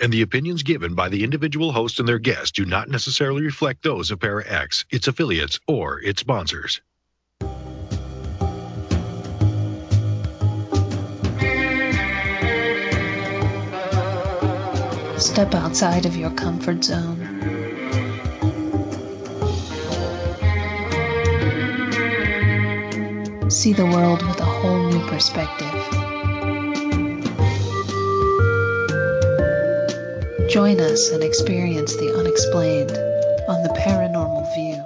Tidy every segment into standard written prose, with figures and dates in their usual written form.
and the opinions given by the individual host and their guests do not necessarily reflect those of Para X, its affiliates, or its sponsors. Step outside of your comfort zone. See the world with a whole new perspective. Join us and experience the unexplained on the Paranormal View.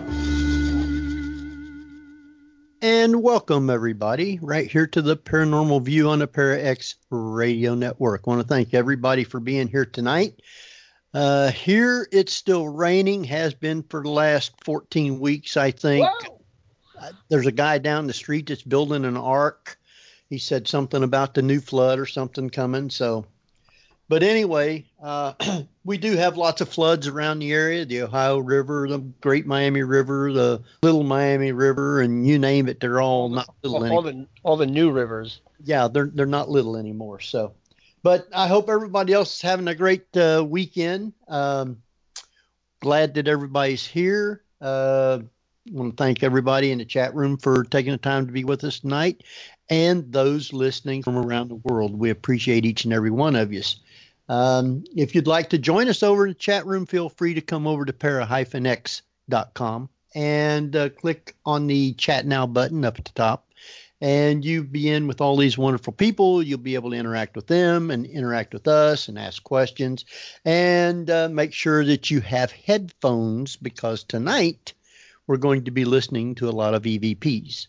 And welcome, everybody, right here to the Paranormal View on the Para-X Radio Network. I want to thank everybody for being here tonight. Here, it's still raining, has been for the last 14 weeks, I think. There's a guy down the street that's building an ark. He said something about the new flood or something coming, so... But anyway, we do have lots of floods around the area, the Ohio River, the Great Miami River, the Little Miami River, and you name it, they're all not little anymore. All the new rivers. Yeah, they're not little anymore. So, but I hope everybody else is having a great weekend. Glad that everybody's here. I want to thank everybody in the chat room for taking the time to be with us tonight, and those listening from around the world. We appreciate each and every one of you. If you'd like to join us over in the chat room, feel free to come over to para-x.com and click on the chat now button up at the top, and you'll be in with all these wonderful people. You'll be able to interact with them and interact with us and ask questions, and make sure that you have headphones, because tonight we're going to be listening to a lot of EVPs.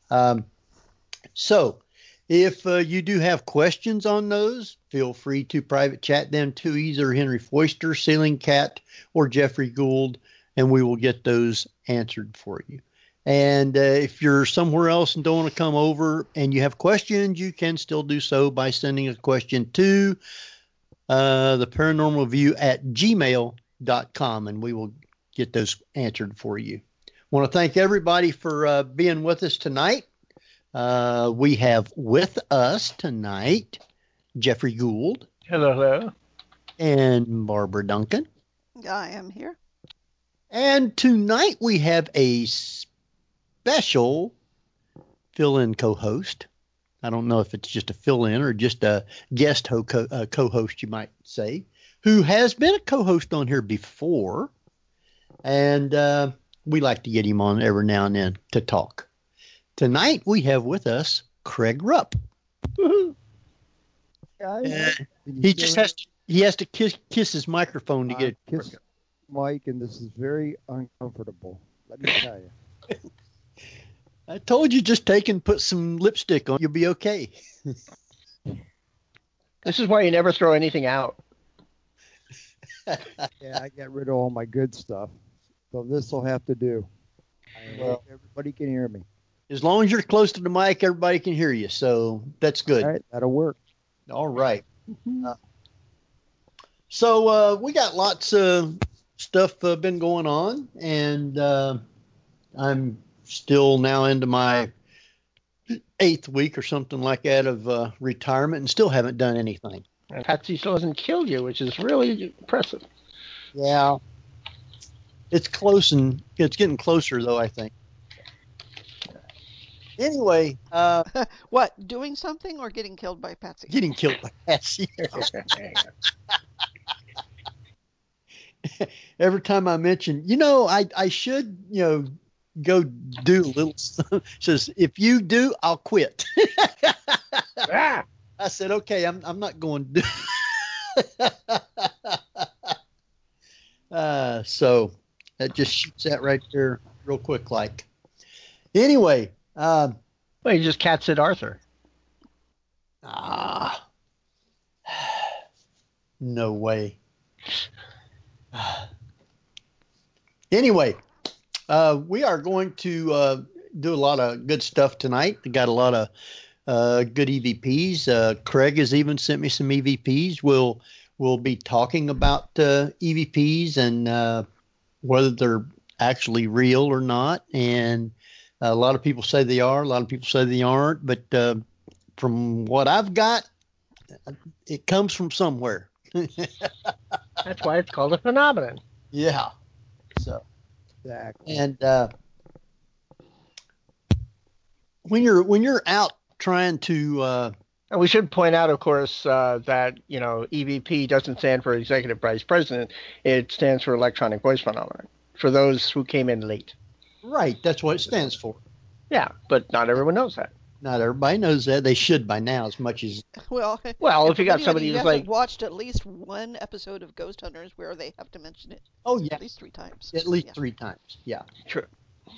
So if you do have questions on those, feel free to private chat them to either Henry Foister, Ceiling Cat, or Jeffrey Gould, and we will get those answered for you. And if you're somewhere else and don't want to come over and you have questions, you can still do so by sending a question to the Paranormal View at gmail.com, and we will get those answered for you. I want to thank everybody for being with us tonight. We have with us tonight Jeffrey Gould. Hello. And Barbara Duncan. I am here. And tonight we have a special fill-in co-host. I don't know if it's just a fill-in or just a guest co-host, you might say, who has been a co-host on here before. And we like to get him on every now and then to talk. Tonight we have with us Craig Rupp. He just has to kiss his microphone to get it. Kiss Mike, and this is very uncomfortable. Let me tell you. I told you, just take and put some lipstick on. You'll be okay. This is why you never throw anything out. Yeah, I got rid of all my good stuff, so this will have to do. Well, everybody can hear me. As long as you're close to the mic, everybody can hear you, so that's good. All right, that'll work. All right. So we got lots of stuff been going on, and I'm still now into my 8th week or something like that of retirement, and still haven't done anything. And Patsy still hasn't killed you, which is really impressive. Yeah. It's close, and it's getting closer, though, I think. Anyway. What, doing something or getting killed by Patsy? Getting killed by Patsy. Every time I mention, I should, go do a little something. Says, if you do, I'll quit. I said, okay, I'm not going to do so that just shoots that right there real quick like. Anyway. Well, you just cats at Arthur. No way. Anyway, we are going to do a lot of good stuff tonight. We got a lot of good EVPs. Craig has even sent me some EVPs. We'll be talking about EVPs and whether they're actually real or not. And a lot of people say they are. A lot of people say they aren't. But from what I've got, it comes from somewhere. That's why it's called a phenomenon. Yeah. So, Exactly. and when you're out trying to And we should point out, of course, that EVP doesn't stand for Executive Vice President. It stands for Electronic Voice Phenomenon. For those who came in late. right, that's what it stands for. Yeah, but not everyone knows that. Not everybody knows that. They should by now, as much as Well, Well, if you got anybody somebody who who's hasn't like, watched at least one episode of Ghost Hunters where they have to mention it oh yeah, at least 3 times. at least Yeah. 3 times. Yeah. true.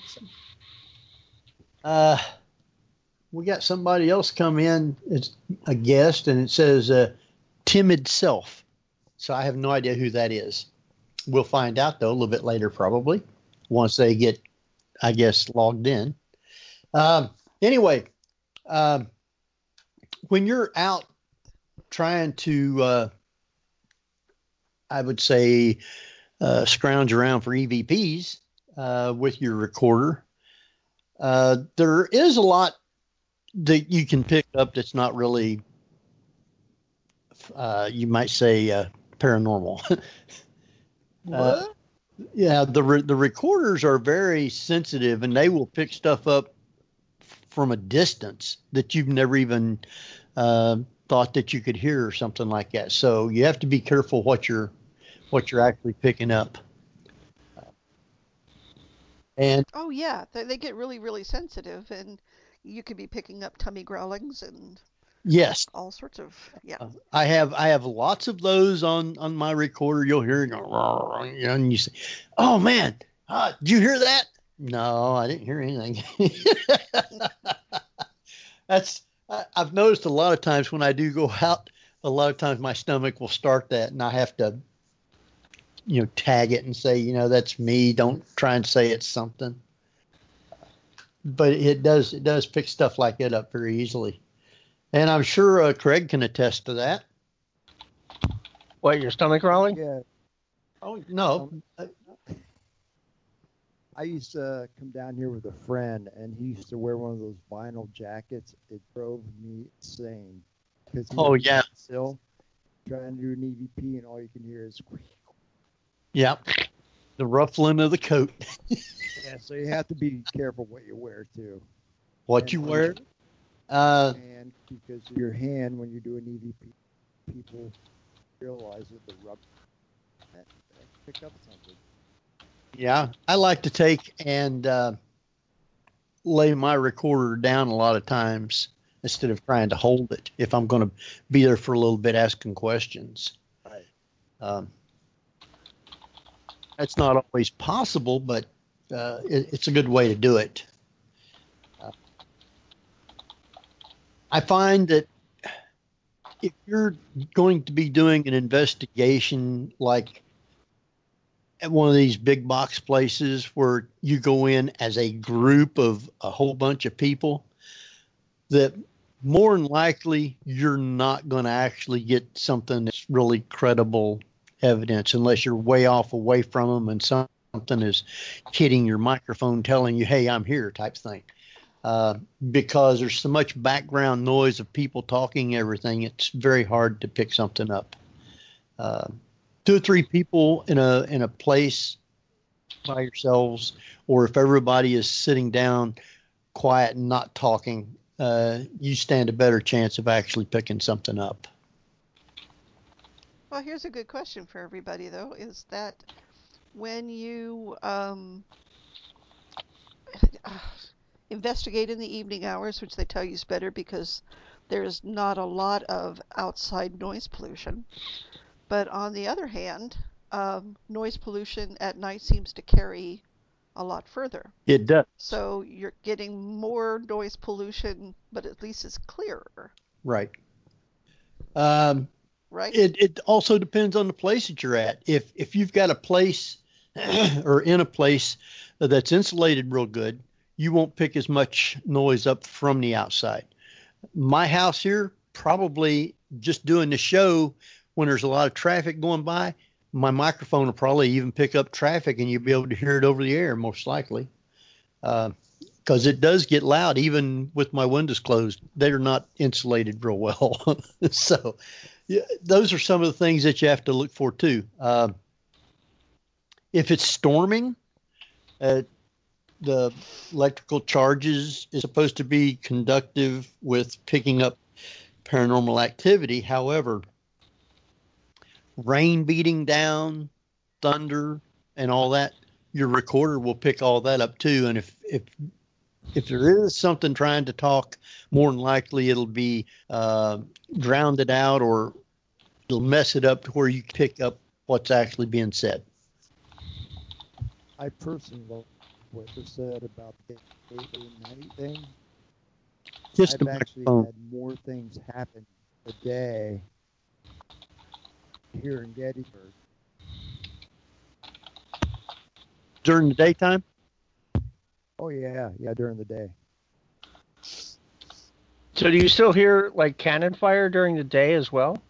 We got somebody else come in. It's a guest, and it says timid self. So I have no idea who that is. We'll find out though a little bit later, probably once they get, I guess, logged in. Anyway, when you're out trying to, I would say, scrounge around for EVPs with your recorder, there is a lot that you can pick up that's not really, you might say, paranormal. What? Yeah, the recorders are very sensitive, and they will pick stuff up from a distance that you've never even thought that you could hear or something like that. So you have to be careful what you're actually picking up. And Oh yeah, they get really, really sensitive, and you could be picking up tummy growlings and yes, all sorts of I have lots of those on my recorder. You'll hear it go, and you say, "Oh man, did you hear that?" No, I didn't hear anything. I've noticed a lot of times when I do go out, a lot of times my stomach will start that, and I have to, tag it and say, that's me. Don't try and say it's something. But it does pick stuff like that up very easily. And I'm sure Craig can attest to that. What, your stomach growling? Yeah. Oh, no. I used to come down here with a friend, and he used to wear one of those vinyl jackets. It drove me insane. Oh, yeah. Still trying to do an EVP, and all you can hear is squeak. Yeah. The ruffling of the coat. Yeah, so you have to be careful what you wear, too. What you wear? And because your hand, when you're doing EVP, people realize that the rub pick up something. Yeah, I like to take and lay my recorder down a lot of times instead of trying to hold it if I'm going to be there for a little bit asking questions. Right. That's not always possible, but it's a good way to do it. I find that if you're going to be doing an investigation like at one of these big box places where you go in as a group of a whole bunch of people, that more than likely you're not going to actually get something that's really credible evidence unless you're way off away from them and something is hitting your microphone telling you, hey, I'm here type thing. Because there's so much background noise of people talking everything, it's very hard to pick something up. 2 or 3 people in a place by yourselves, or if everybody is sitting down quiet and not talking, you stand a better chance of actually picking something up. Well, here's a good question for everybody, though, is that when you investigate in the evening hours, which they tell you is better because there's not a lot of outside noise pollution, but on the other hand, noise pollution at night seems to carry a lot further. It does. So you're getting more noise pollution, but at least it's clearer. Right. Right? It also depends on the place that you're at. If you've got a place or in a place that's insulated real good, you won't pick as much noise up from the outside. My house here, probably just doing the show when there's a lot of traffic going by, my microphone will probably even pick up traffic and you'll be able to hear it over the air most likely. Because it does get loud even with my windows closed. They're not insulated real well. So Yeah, those are some of the things that you have to look for too. If it's storming, the electrical charges is supposed to be conductive with picking up paranormal activity. However, rain beating down, thunder, and all that, your recorder will pick all that up too. And if there is something trying to talk, more than likely it'll be drowned it out, or it'll mess it up to where you pick up what's actually being said. I personally love what was said about the day and night thing. Just I've a actually microphone. had more things happen a day here in Gettysburg. During the daytime? Oh yeah, during the day. So do you still hear like cannon fire during the day as well?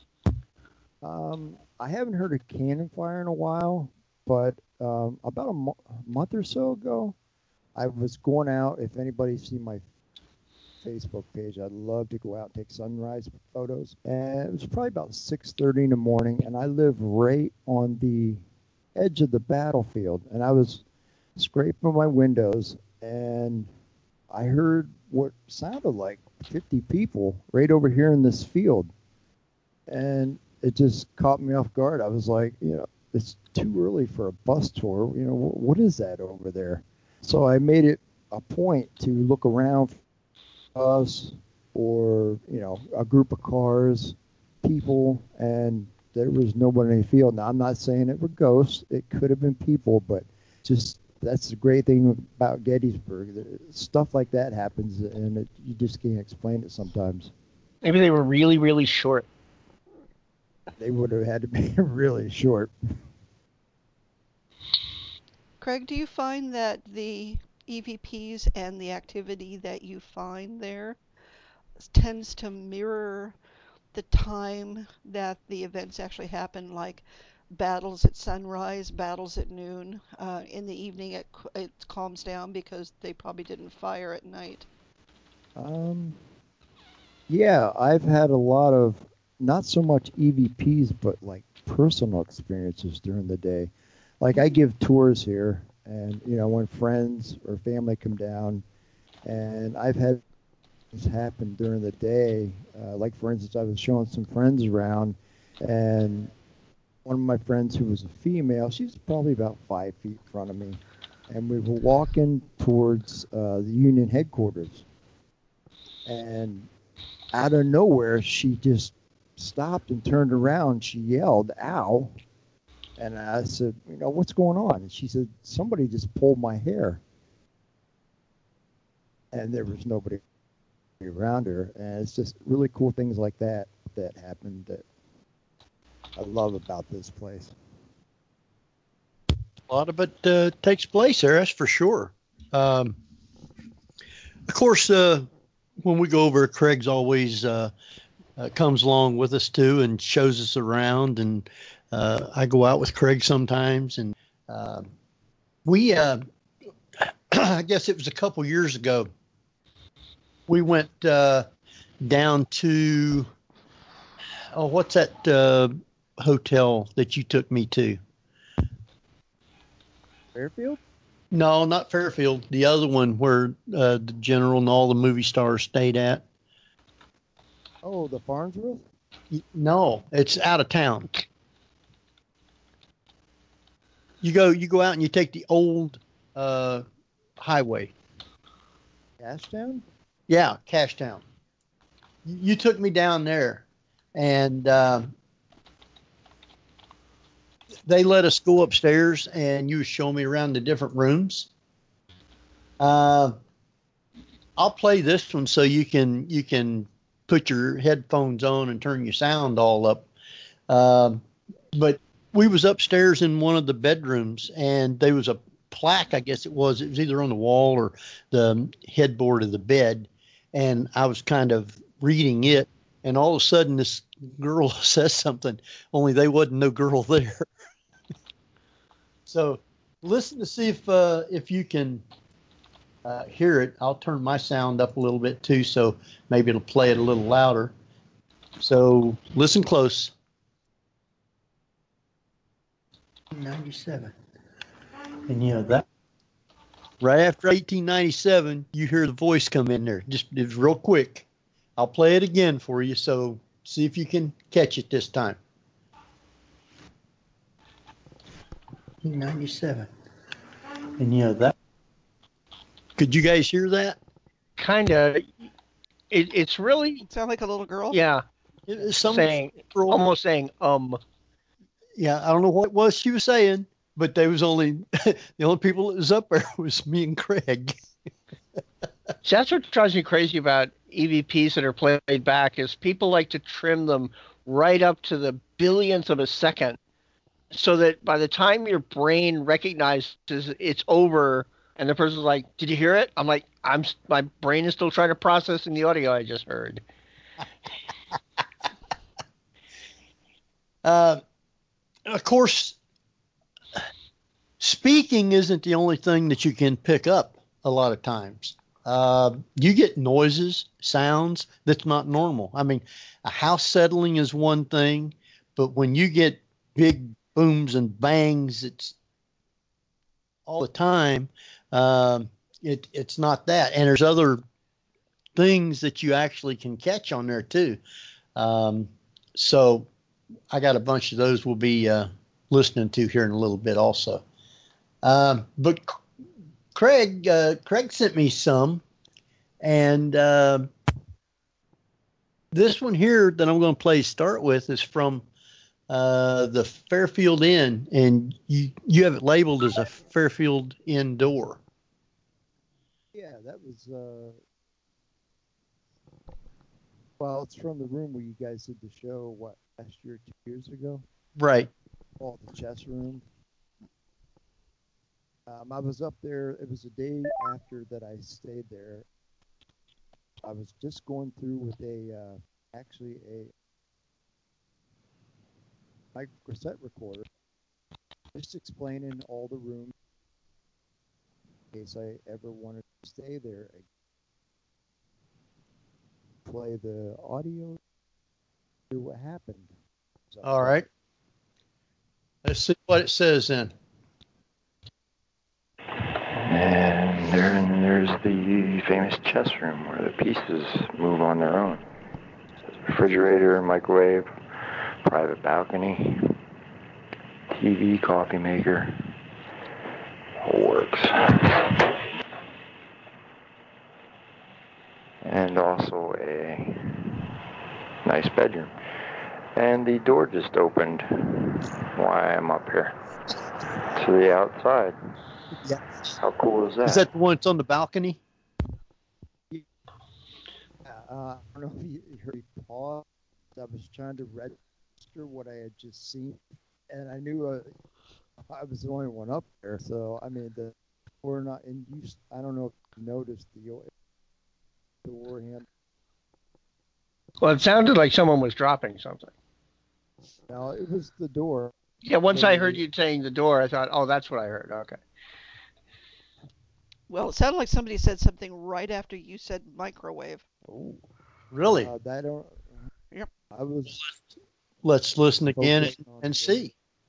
I haven't heard a cannon fire in a while, but about a month or so ago, I was going out. If anybody's seen my Facebook page, I'd love to go out and take sunrise photos. And it was probably about 6:30 in the morning, and I live right on the edge of the battlefield. And I was scraping my windows, and I heard what sounded like 50 people right over here in this field. And it just caught me off guard. I was like, it's too early for a bus tour. What is that over there? So I made it a point to look around for us or, a group of cars, people, and there was nobody in the field. Now, I'm not saying it were ghosts. It could have been people, but just that's the great thing about Gettysburg. Stuff like that happens, and you just can't explain it sometimes. Maybe they were really, really short. They would have had to be really short. Craig, do you find that the EVPs and the activity that you find there tends to mirror the time that the events actually happen, like battles at sunrise, battles at noon? In the evening, it calms down because they probably didn't fire at night. Yeah, I've had a lot of not so much EVPs, but like personal experiences during the day. Like I give tours here, and when friends or family come down, and I've had things happen during the day. Like for instance, I was showing some friends around, and one of my friends who was a female, she was probably about 5 feet in front of me, and we were walking towards the Union headquarters, and out of nowhere, she just stopped and turned around. She yelled, "Ow!" And I said, "What's going on?" And she said, "Somebody just pulled my hair." And there was nobody around her. And it's just really cool things like that happened that I love about this place. A lot of it takes place there, that's for sure. Of course, when we go over, Craig's always comes along with us too and shows us around, and I go out with Craig sometimes, and we I guess it was a couple years ago, we went down to what's that hotel that you took me to? Fairfield? No, not Fairfield. The other one where the general and all the movie stars stayed at. Oh, the Farnsworth? No, it's out of town. You go out and you take the old highway. Cashtown? Yeah, Cashtown. You took me down there, and they let us go upstairs, and you show me around the different rooms. I'll play this one so you can put your headphones on and turn your sound all up. But we was upstairs in one of the bedrooms, and there was a plaque, I guess it was either on the wall or the headboard of the bed, and I was kind of reading it, and all of a sudden this girl says something, only there wasn't no girl there. So listen to see if you can hear it. I'll turn my sound up a little bit too, so maybe it'll play it a little louder. So listen close. 97. And you know that right after 1897, you hear the voice come in there. Just it's real quick. I'll play it again for you. So see if you can catch it this time. 97. And you know that. Could you guys hear that? Kind of. It's really, Sound like a little girl? yeah, Some saying, girl- almost saying, Yeah, I don't know what it was she was saying, but they was only the only people that was up there was me and Craig. See, that's what drives me crazy about EVPs that are played back is people like to trim them right up to the billionth of a second so that by the time your brain recognizes it's over and the person's like, did you hear it? I'm like, my brain is still trying to process in the audio I just heard. Of course, speaking isn't the only thing that you can pick up a lot of times. You get noises, sounds that's not normal. I mean, a house settling is one thing, but when you get big booms and bangs, it's all the time. It's not that. And there's other things that you actually can catch on there too. So I got a bunch of those we'll be listening to here in a little bit also. But Craig sent me some, and this one here that I'm going to start with is from the Fairfield Inn, and you have it labeled as a Fairfield Inn door. Yeah, that was. Well, it's from the room where you guys did the show. What, last year, 2 years ago? Right. Called the chess room. I was up there. It was a day after that I stayed there. I was just going through with a microcassette recorder, just explaining all the rooms in case I ever wanted to stay there. Play the audio, see what happened. So, All right. Let's see what it says then. And there's the famous chess room where the pieces move on their own. Refrigerator, microwave, private balcony, TV, coffee maker, whole works. And also a nice bedroom. And the door just opened while I'm up here to the outside. Yeah. How cool is that? Is that the one that's on the balcony? I don't know if you heard me pause. I was trying to register what I had just seen, and I knew I was the only one up there. So I mean, we're not in use. I don't know if you noticed the door handle. Well, it sounded like someone was dropping something. No, it was the door. Yeah, once I heard you saying the door, I thought, oh, that's what I heard. Okay. Well, it sounded like somebody said something right after you said microwave. Oh, really? I don't. Yep. I was. Let's listen again focused on and the- see.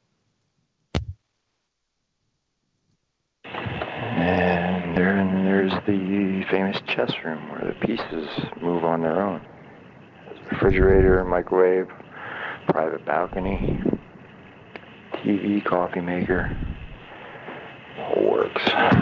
And there's the famous chess room where the pieces move on their own. Refrigerator, microwave, private balcony, TV, coffee maker, whole works.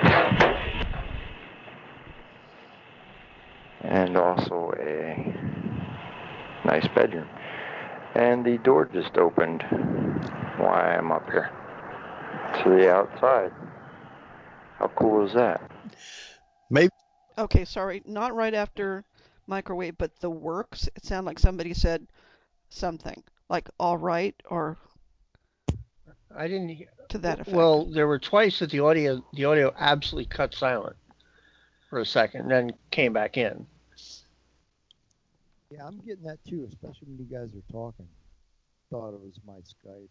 And also a nice bedroom. And the door just opened while I'm up here to the outside. How cool is that? Maybe. Okay, sorry, not right after microwave, but the works. It sounded like somebody said something like "all right" or I didn't hear. to that effect. Well, there were twice that the audio absolutely cut silent for a second, and then came back in. Yeah, I'm getting that too, especially when you guys are talking. Thought it was my Skype.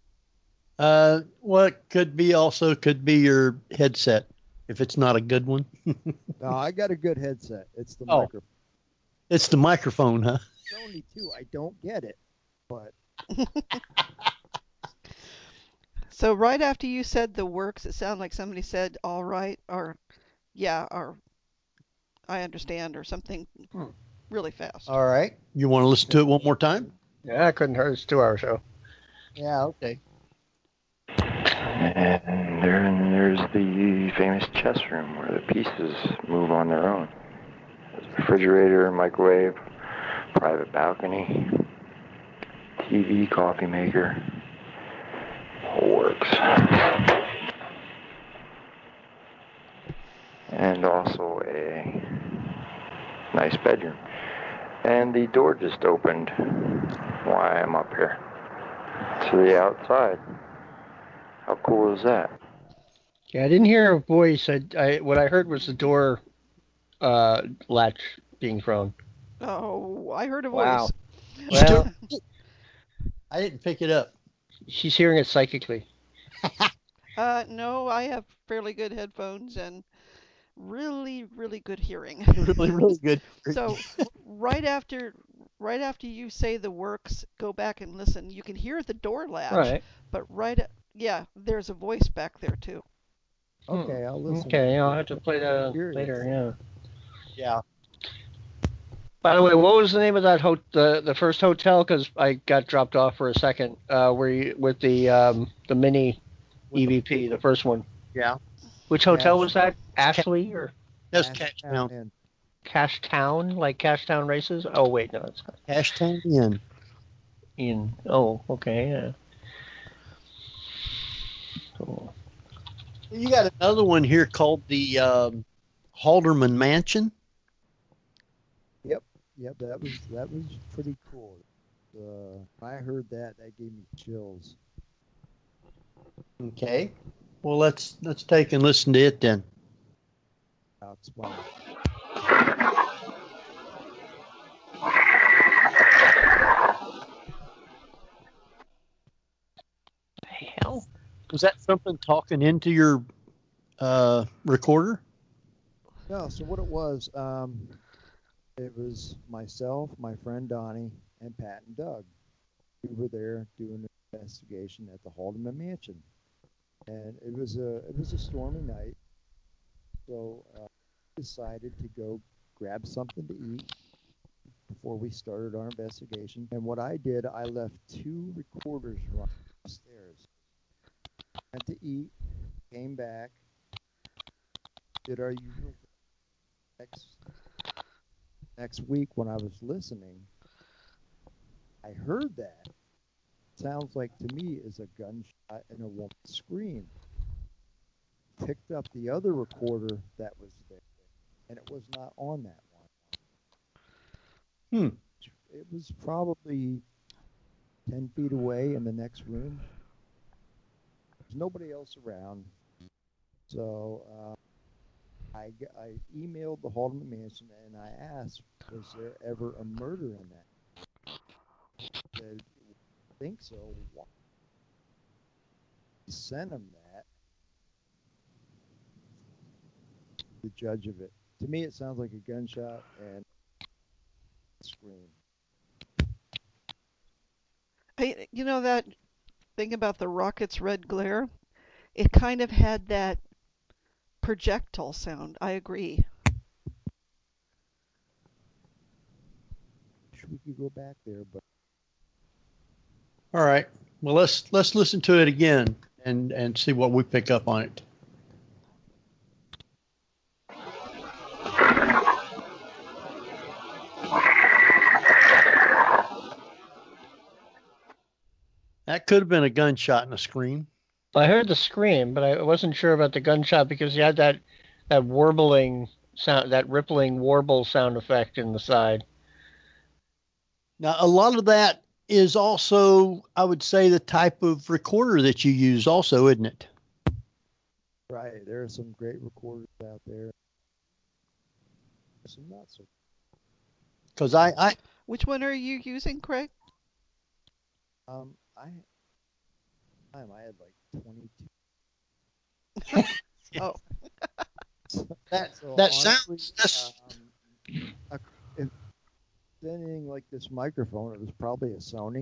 What could be your headset if it's not a good one. No, I got a good headset. It's the Oh. microphone. It's the microphone, huh? It's only 2. I don't get it, but So right after you said the works, it sounded like somebody said all right or yeah or I understand or something really fast. All right. You want to listen to it one more time? Yeah, I couldn't hurt. It's a 2-hour show. Yeah, okay. And there's the famous chess room where the pieces move on their own. There's a refrigerator, microwave, private balcony, TV, coffee maker, whole works. And also a nice bedroom. And the door just opened while I'm up here to the outside. How cool is that? Yeah, I didn't hear a voice. What I heard was the door latch being thrown. Oh, I heard a voice. Wow. Well, I didn't pick it up. she's hearing it psychically. No, I have fairly good headphones and really, really good hearing. Really, really good. So right after you say the works, go back and listen. You can hear the door latch, Right. but yeah, there's a voice back there too. okay, I'll listen. Okay, I'll have to play that Curious. later. Yeah. Yeah. By the way, what was the name of that the first hotel? Because I got dropped off for a second. Where you with the mini EVP, the first one. Yeah. Which hotel Cash- was that? Ashley or That's Cashtown Cashtown. Inn. Cash Town? Like Cash Town Races? Oh wait, no, it's not. Cashtown Inn. In. Oh, okay, yeah. Cool. You got another one here called the Halderman Mansion. Yep, that was pretty cool. I heard that gave me chills. Okay. Well, let's take and listen to it then. I'll explain. The hell? Was that something talking into your recorder? No, so what it was myself, my friend Donnie, and Pat and Doug. We were there doing an investigation at the Haldeman Mansion, and it was a stormy night, so we decided to go grab something to eat before we started our investigation. And what I did, I left 2 recorders running upstairs. Went to eat, came back, did our usual next week when I was listening, I heard that. Sounds like to me is a gunshot and a woman's scream. Picked up the other recorder that was there, and it was not on that one. It was probably 10 feet away in the next room. There's nobody else around. So I emailed the Haldeman Mansion and I asked, was there ever a murder in that? They said, I think so. Why? We sent them that. The judge of it. To me, it sounds like a gunshot and a scream. You know that thing about the rocket's red glare? It kind of had that projectile sound. I agree. We could go back there, but All right. Well, let's listen to it again and see what we pick up on it. That could have been a gunshot and a scream. I heard the scream, but I wasn't sure about the gunshot because you had that warbling sound, that rippling warble sound effect in the side. Now, a lot of that is also, I would say, the type of recorder that you use also, isn't it? right, there are some great recorders out there. Some not so. Because I Which one are you using, Craig? I had like 22. Oh, that So that honestly, sounds that's if anything like this microphone, it was probably a Sony.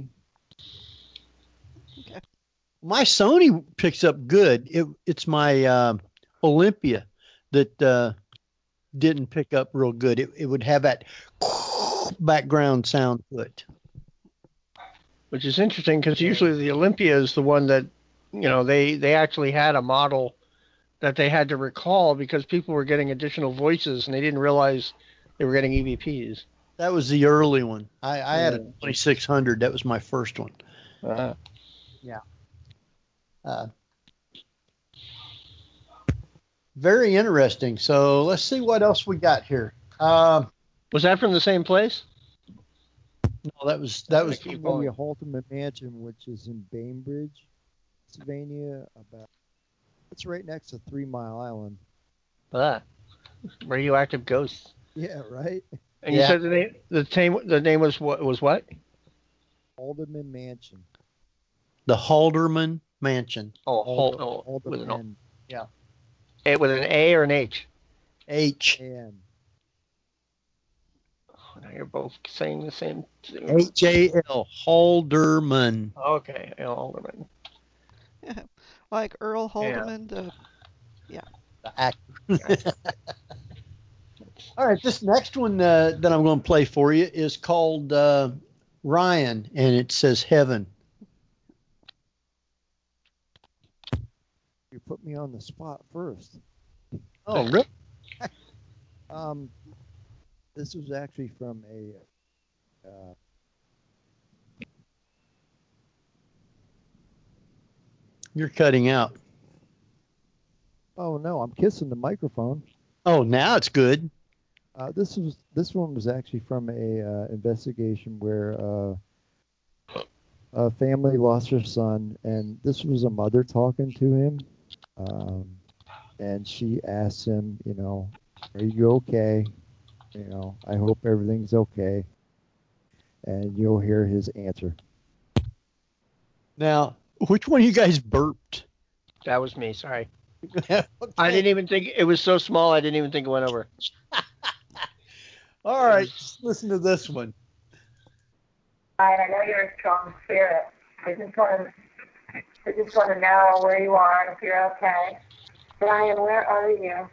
Okay. My Sony picks up good. It's my Olympia that didn't pick up real good. It would have that background sound to it. Which is interesting because usually the Olympia is the one that, they actually had a model that they had to recall because people were getting additional voices and they didn't realize they were getting EVPs. That was the early one. I had a 2600. That was my first one. Yeah. Very interesting. So let's see what else we got here. Was that from the same place? No, that was The Halterman Mansion, which is in Bainbridge, Pennsylvania. It's right next to 3 Mile Island. Radioactive ghosts. Yeah, right. And you said the name was what? Halterman Mansion. The Halderman Mansion. Oh, with an Halterman. Yeah. With an A or an H? H. And Now you're both saying the same thing. H-A-L. Halderman. Okay, Halderman. Like Earl Haldeman, the actor. All right, this next one that I'm going to play for you is called Ryan, and it says Heaven. you put me on the spot first. Oh, really? This was actually from a. You're cutting out. Oh no, I'm kissing the microphone. Oh, now it's good. This one was actually from a investigation where a family lost their son, and this was a mother talking to him, and she asked him, are you okay? I hope everything's okay, and you'll hear his answer. Now, which one of you guys burped? That was me. Sorry. Okay. I didn't even think it was so small. I didn't even think it went over. All right, listen to this one. I know you're a strong spirit. I just want to know where you are and if you're okay. Brian, where are you?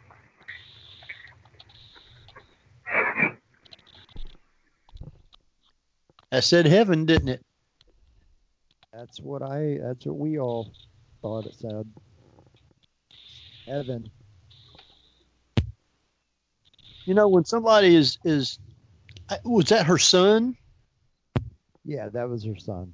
I said heaven, didn't it? That's what we all thought it said. Heaven. When somebody is was that her son? Yeah, that was her son.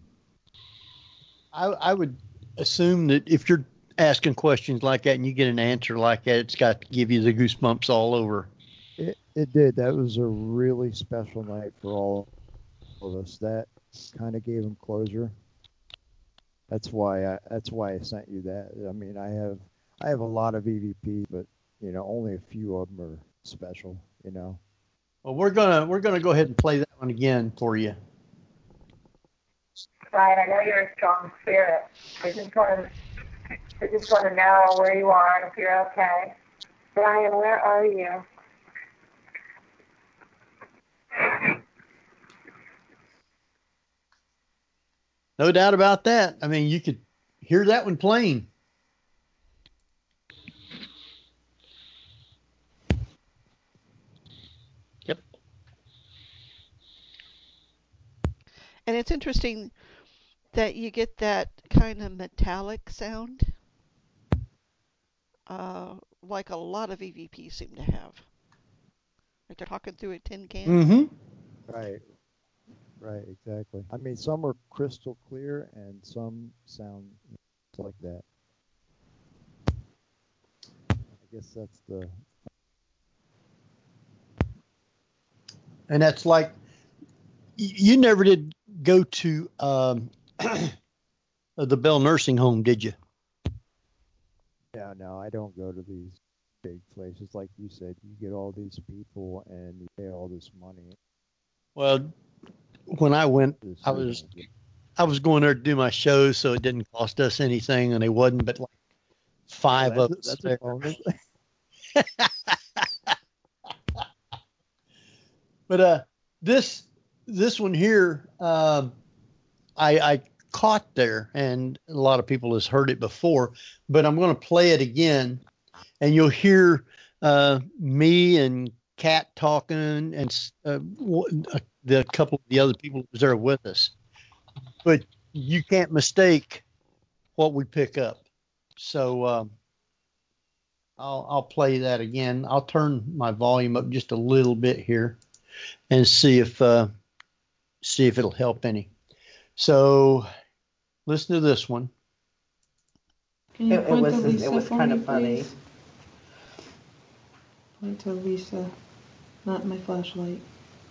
I would assume that if you're asking questions like that and you get an answer like that, it's got to give you the goosebumps all over. It did. That was a really special night for all of us. That kind of gave him closure. That's why I sent you that. I mean, I have a lot of EVP, but only a few of them are special. Well, we're gonna go ahead and play that one again for you. Brian, I know you're a strong spirit. I just want to know where you are and if you're okay. Brian, where are you? No doubt about that. I mean, you could hear that one playing. Yep. and it's interesting that you get that kind of metallic sound, like a lot of EVPs seem to have. Like they're talking through a tin can. Mm-hmm. Right, exactly. I mean, some are crystal clear and some sound like that. I guess that's the... And that's like, you never did go to the Bell Nursing Home, did you? Yeah, no, I don't go to these big places. Like you said, you get all these people and you pay all this money. Well, when I went, I was going there to do my shows, so it didn't cost us anything, and it wasn't but like five of us there. But this this one here, I caught there, and a lot of people has heard it before, but I'm going to play it again, and you'll hear me and Kat talking, and the couple of the other people who was there with us. But you can't mistake what we pick up. So I'll play that again. I'll turn my volume up just a little bit here and see if it'll help any. So listen to this one. Can you point to Lisa it was kind of funny. Please? Point to Lisa, not my flashlight.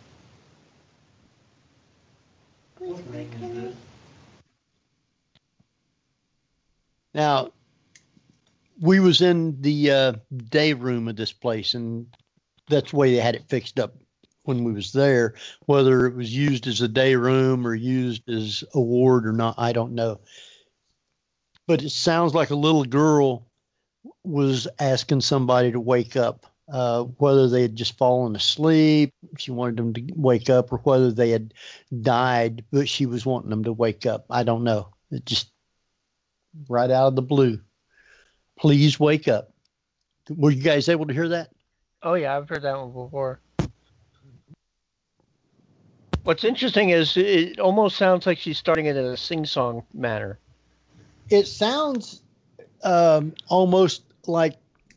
Now, we was in the day room of this place, and that's the way they had it fixed up when we was there. Whether it was used as a day room or used as a ward or not, I don't know. But it sounds like a little girl was asking somebody to wake up, whether they had just fallen asleep, she wanted them to wake up, or whether they had died, but she was wanting them to wake up. I don't know. It just right out of the blue. Please wake up. Were you guys able to hear that? Oh, yeah, I've heard that one before. What's interesting is it almost sounds like she's starting it in a sing-song manner. It sounds almost like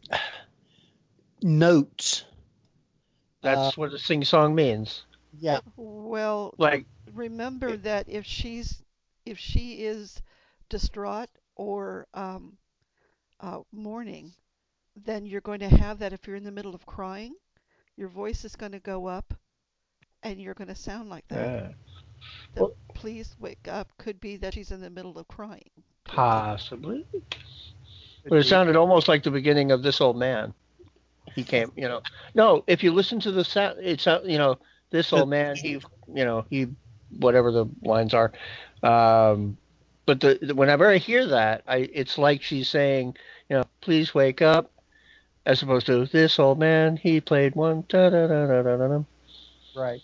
notes. That's what a sing-song means. Yeah. Well, like remember that if she is distraught or mourning, then you're going to have that. If you're in the middle of crying, your voice is going to go up, and you're going to sound like that. Well, please wake up could be that she's in the middle of crying. Possibly. But it sounded almost like the beginning of This Old Man. He came, No, if you listen to the sound, it's, this old man, he, whatever the lines are. But whenever I hear that, it's like she's saying, please wake up, as opposed to this old man, he played one, da-da-da-da-da-da. Right.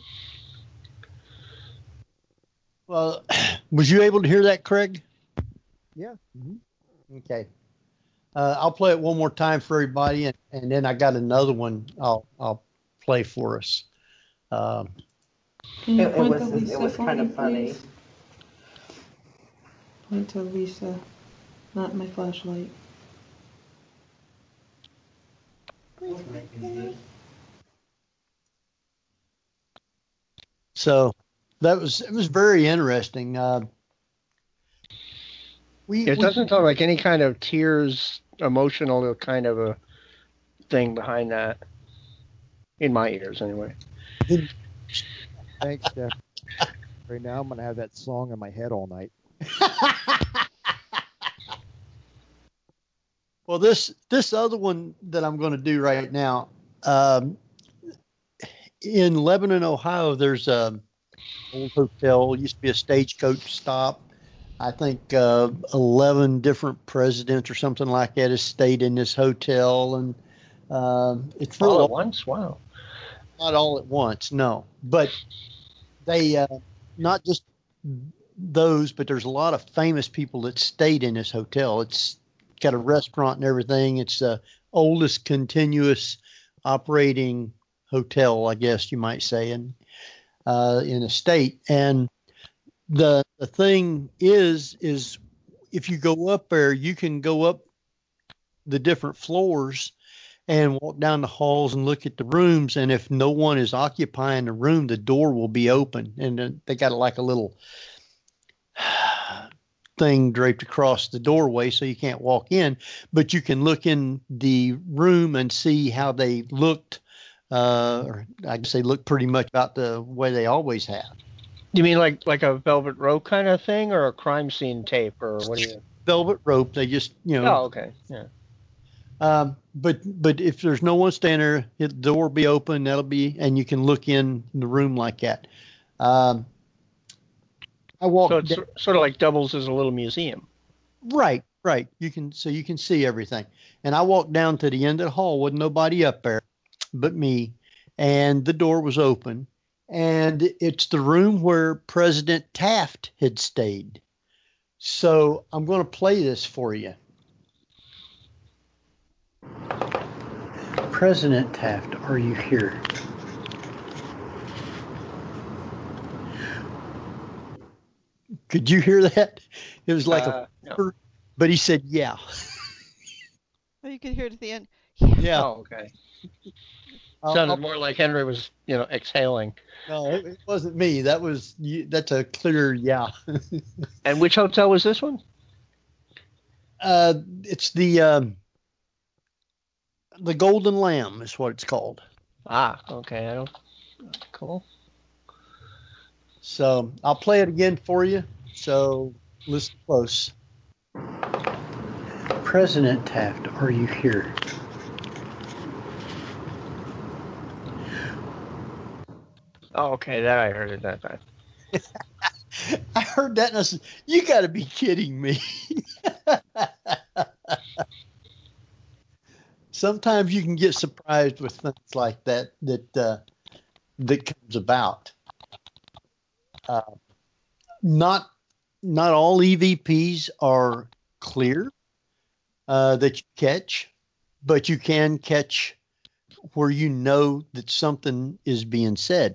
Well, was you able to hear that, Craig? Yeah. Mm-hmm. Okay. I'll play it one more time for everybody, and then I got another one I'll play for us. Can you point to Lisa? It was kind of funny. Please? Point to Lisa, not my flashlight. So it was very interesting. It doesn't sound like any kind of tears, emotional kind of a thing behind that, in my ears anyway. Thanks, Jeff. Right now I'm going to have that song in my head all night. Well, this other one that I'm going to do right now, in Lebanon, Ohio, there's a old hotel. It used to be a stagecoach stop. I think 11 different presidents or something like that has stayed in this hotel, and it's all at once. Wow, not all at once, no. But they not just those, but there's a lot of famous people that stayed in this hotel. It's got a restaurant and everything. It's the oldest continuous operating hotel, I guess you might say, in the state. And the thing is if you go up there, you can go up the different floors and walk down the halls and look at the rooms. And if no one is occupying the room, the door will be open. And they got like a little thing draped across the doorway so you can't walk in, but you can look in the room and see how they looked. Or I guess they look pretty much about the way they always have. You mean like a Velvet Rope kind of thing, or a crime scene tape, or what do you? Velvet Rope. They just, Oh, okay, yeah. But if there's no one standing there, the door will be open. And you can look in the room like that. I walked. So it's sort of like doubles as a little museum. Right. You can see everything. And I walked down to the end of the hall with nobody up there but me, and the door was open. and it's the room where President Taft had stayed. So I'm going to play this for you. President Taft, are you here? Could you hear that? It was like no. but he said, yeah. Oh, you could hear it at the end. Yeah. Oh, okay. Sounded more like Henry was, exhaling. No, it wasn't me. That's a clear yeah. And which hotel was this one? It's the Golden Lamb is what it's called. Ah, okay. Cool. So I'll play it again for you. So listen close. President Taft, are you here? Oh, okay. That I heard it that time. I heard that and I said, you got to be kidding me. Sometimes you can get surprised with things like that comes about. Not all EVPs are clear that you catch, but you can catch where you know that something is being said.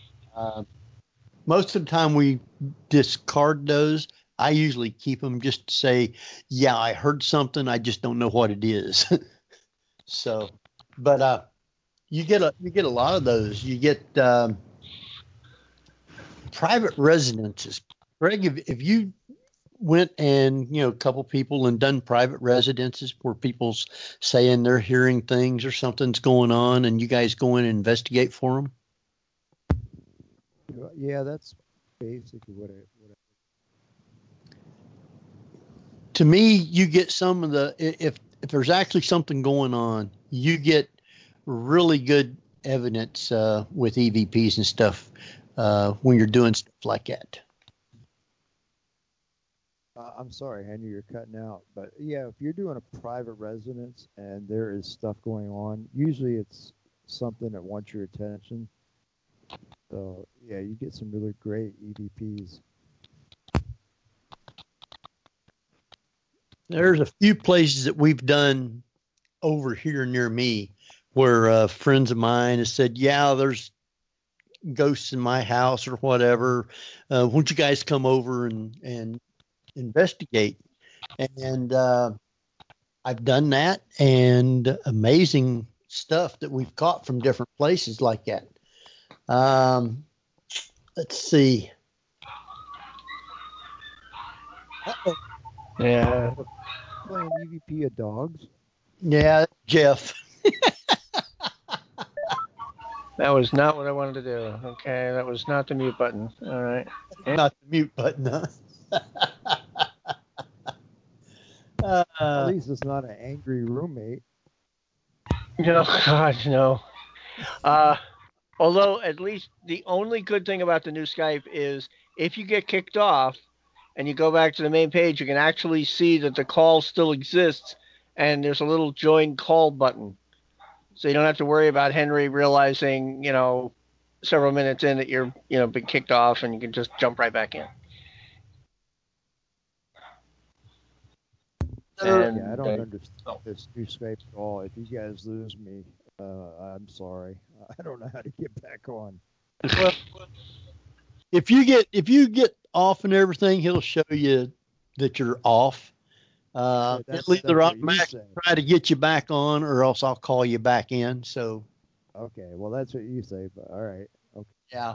Most of the time we discard those. I usually keep them just to say, yeah, I heard something. I just don't know what it is. So, but you get a lot of those. You get private residences. Greg, if you went and a couple people and done private residences where people's saying they're hearing things or something's going on, and you guys go in and investigate for them. Yeah, that's basically what I. To me, you get some of the if there's actually something going on, you get really good evidence with EVPs and stuff when you're doing stuff like that. I'm sorry, Henry, you're cutting out. But yeah, if you're doing a private residence and there is stuff going on, usually it's something that wants your attention. So yeah, you get some really great EVPs. There's a few places that we've done over here near me where friends of mine have said, yeah, there's ghosts in my house or whatever. Won't you guys come over and investigate? And I've done that, and amazing stuff that we've caught from different places like that. Let's see. Uh-oh. Yeah. Playing EVP of dogs? Yeah, Jeff. That was not what I wanted to do. Okay, that was not the mute button. All right. Not the mute button, huh? At least it's not an angry roommate. No, God, no. Although, at least the only good thing about the new Skype is if you get kicked off and you go back to the main page, you can actually see that the call still exists and there's a little join call button. So you don't have to worry about Henry realizing, several minutes in that you're, been kicked off, and you can just jump right back in. And, I don't understand this new Skype at all. If you guys lose me, I'm sorry. I don't know how to get back on. Well, if you get off and everything, he'll show you that you're off. It'll either automatically try to get you back on, or else I'll call you back in. So. Okay, well that's what you say, but all right. Okay. Yeah.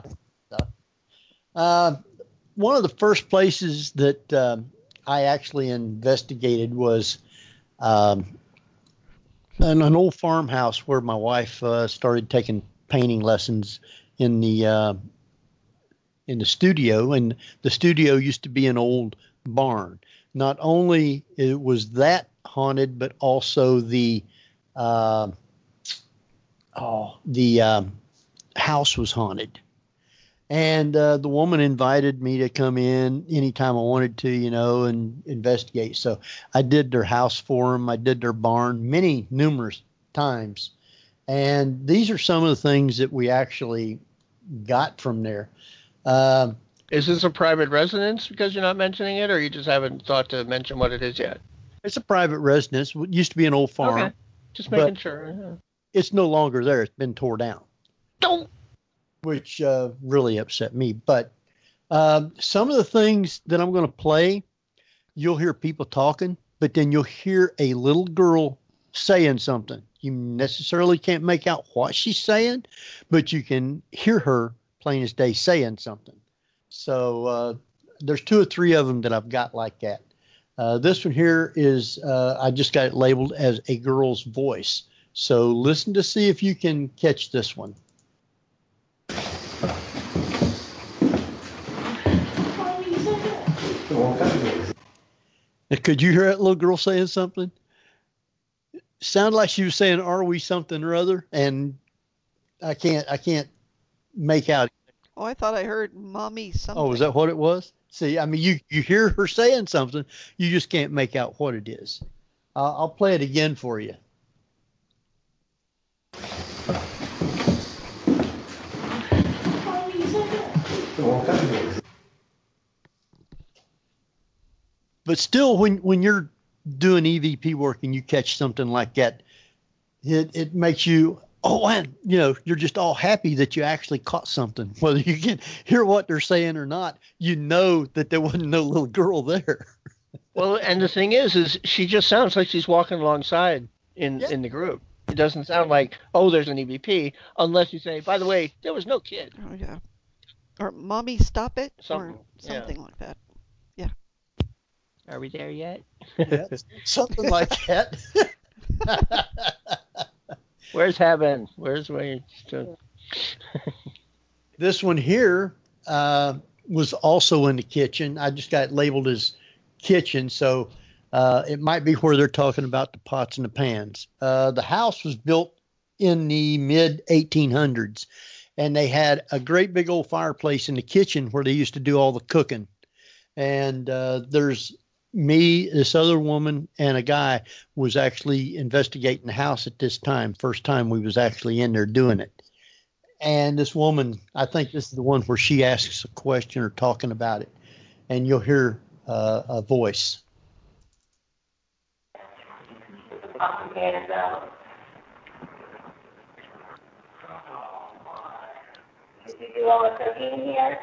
One of the first places that I actually investigated was an old farmhouse where my wife started taking painting lessons in the studio, and the studio used to be an old barn. Not only it was that haunted, but also the house was haunted. And the woman invited me to come in anytime I wanted to, and investigate. So I did their house for them. I did their barn numerous times. And these are some of the things that we actually got from there. Is this a private residence because you're not mentioning it, or you just haven't thought to mention what it is yet? It's a private residence. It used to be an old farm. Okay. Just making sure. Yeah. It's no longer there. It's been tore down. Don't. Which really upset me. But some of the things that I'm going to play, you'll hear people talking, but then you'll hear a little girl saying something. You necessarily can't make out what she's saying, but you can hear her plain as day saying something. So there's 2 or 3 of them that I've got like that. This one here is, I just got it labeled as a girl's voice. So listen to see if you can catch this one. Now, could you hear that little girl saying something? Sounded like she was saying, "Are we something or other?" And I can't make out. Oh, I thought I heard mommy something. Oh, is that what it was? See, I mean, you hear her saying something, you just can't make out what it is. I'll play it again for you. But still, when you're doing EVP work and you catch something like that, it makes you, oh, and you're just all happy that you actually caught something. Whether you can hear what they're saying or not, you know that there wasn't no little girl there. Well, and the thing is she just sounds like she's walking alongside in the group. It doesn't sound like, oh, there's an EVP, unless you say, by the way, there was no kid. Oh, yeah. Or mommy, stop it, or something like that. Yeah. Are we there yet? Yeah, something like that. Where's heaven? Where's where? This one here was also in the kitchen. I just got it labeled as kitchen, so it might be where they're talking about the pots and the pans. The house was built in the mid 1800s, and they had a great big old fireplace in the kitchen where they used to do all the cooking. And there's me, this other woman, and a guy was actually investigating the house at this time. First time we was actually in there doing it. And this woman, I think this is the one where she asks a question or talking about it, and you'll hear a voice. And did you do all the cooking here?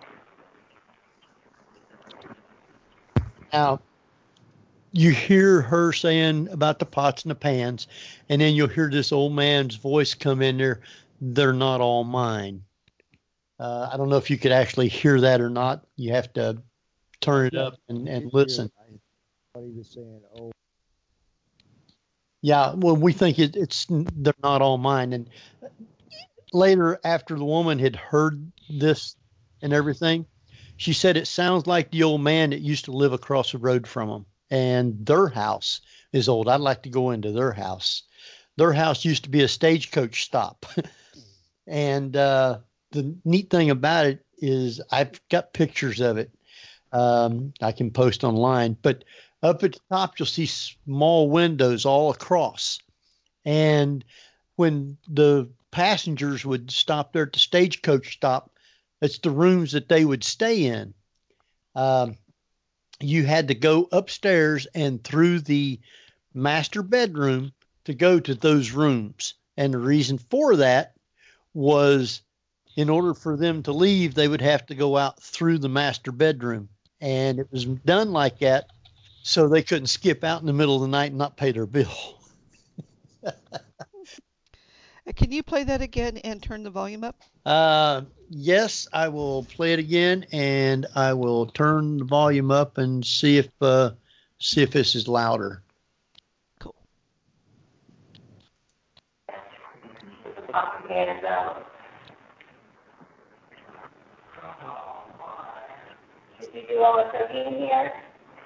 Now, you hear her saying about the pots and the pans, and then you'll hear this old man's voice come in there. They're not all mine. I don't know if you could actually hear that or not. You have to turn it up and listen. I thought he was saying, oh. Yeah, well, we think it's they're not all mine. And later, after the woman had heard this and everything, she said it sounds like the old man that used to live across the road from them. And their house is old. I'd like to go into their house. Their house used to be a stagecoach stop. And the neat thing about it is I've got pictures of it. I can post online. But up at the top, you'll see small windows all across. And when the passengers would stop there at the stagecoach stop, it's the rooms that they would stay in. You had to go upstairs and through the master bedroom to go to those rooms. And the reason for that was in order for them to leave, they would have to go out through the master bedroom. And it was done like that so they couldn't skip out in the middle of the night and not pay their bill. Can you play that again and turn the volume up? Yes, I will play it again, and I will turn the volume up and see if this is louder. Cool. And did you do all the cooking here?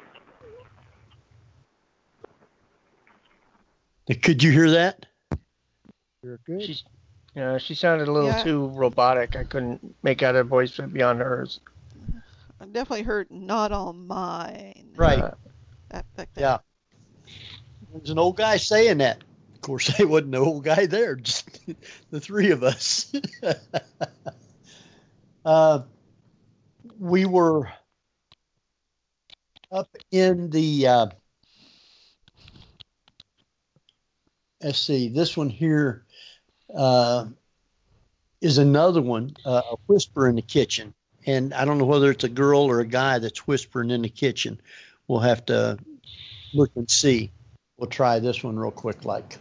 Could you hear that? You're good. She sounded a little too robotic. I couldn't make out her voice beyond hers. I definitely heard "not all mine." Right. Back there. Yeah. There's an old guy saying that. Of course, there wasn't no old guy there, just the three of us. We were up in the, let's see, this one here is another one, a whisper in the kitchen. And I don't know whether it's a girl or a guy that's whispering in the kitchen. We'll have to look and see. We'll try this one real quick, like.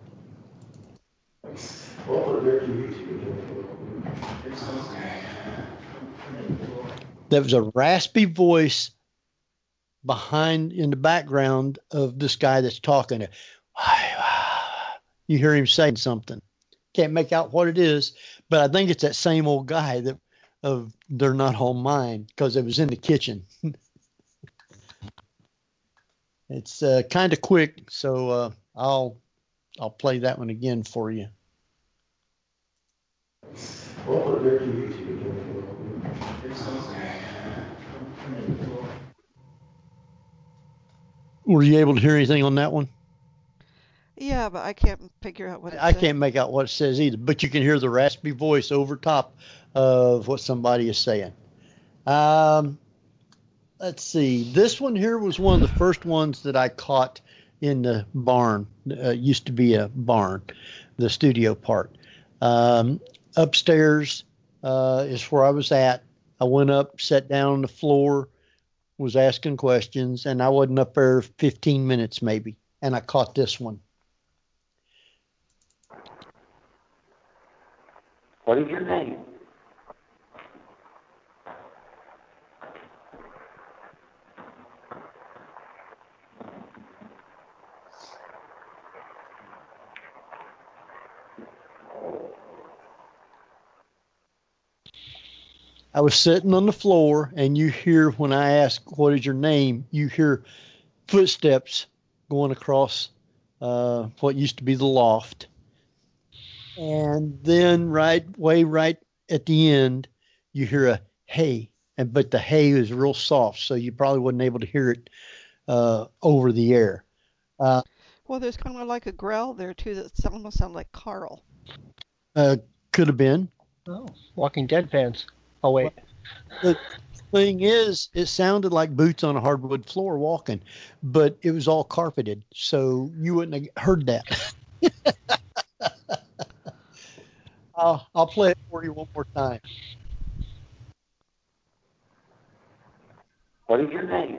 There was a raspy voice behind in the background of this guy that's talking. You hear him saying something. Can't make out what it is, but I think it's that same old guy that of They're Not All Mine, because it was in the kitchen. It's kind of quick, so I'll play that one again for you. Were you able to hear anything on that one? Yeah, but I can't figure out what it I said. can't make out what it says either, but you can hear the raspy voice over top of what somebody is saying. Let's see. This one here was one of the first ones that I caught in the barn. Used to be a barn, the studio part. Upstairs is where I was at. I went up, sat down on the floor, was asking questions, and I wasn't up there 15 minutes maybe, and I caught this one. What is your name? I was sitting on the floor, and you hear, when I ask, what is your name, you hear footsteps going across what used to be the loft. And then right at the end, you hear a hey, but the hey is real soft, so you probably wasn't able to hear it over the air. Well, there's kind of like a growl there too that almost sounded like Carl. Could have been. Oh, Walking Dead fans. Oh, wait. The thing is, it sounded like boots on a hardwood floor walking, but it was all carpeted, so you wouldn't have heard that. I'll play it for you one more time. What is your name?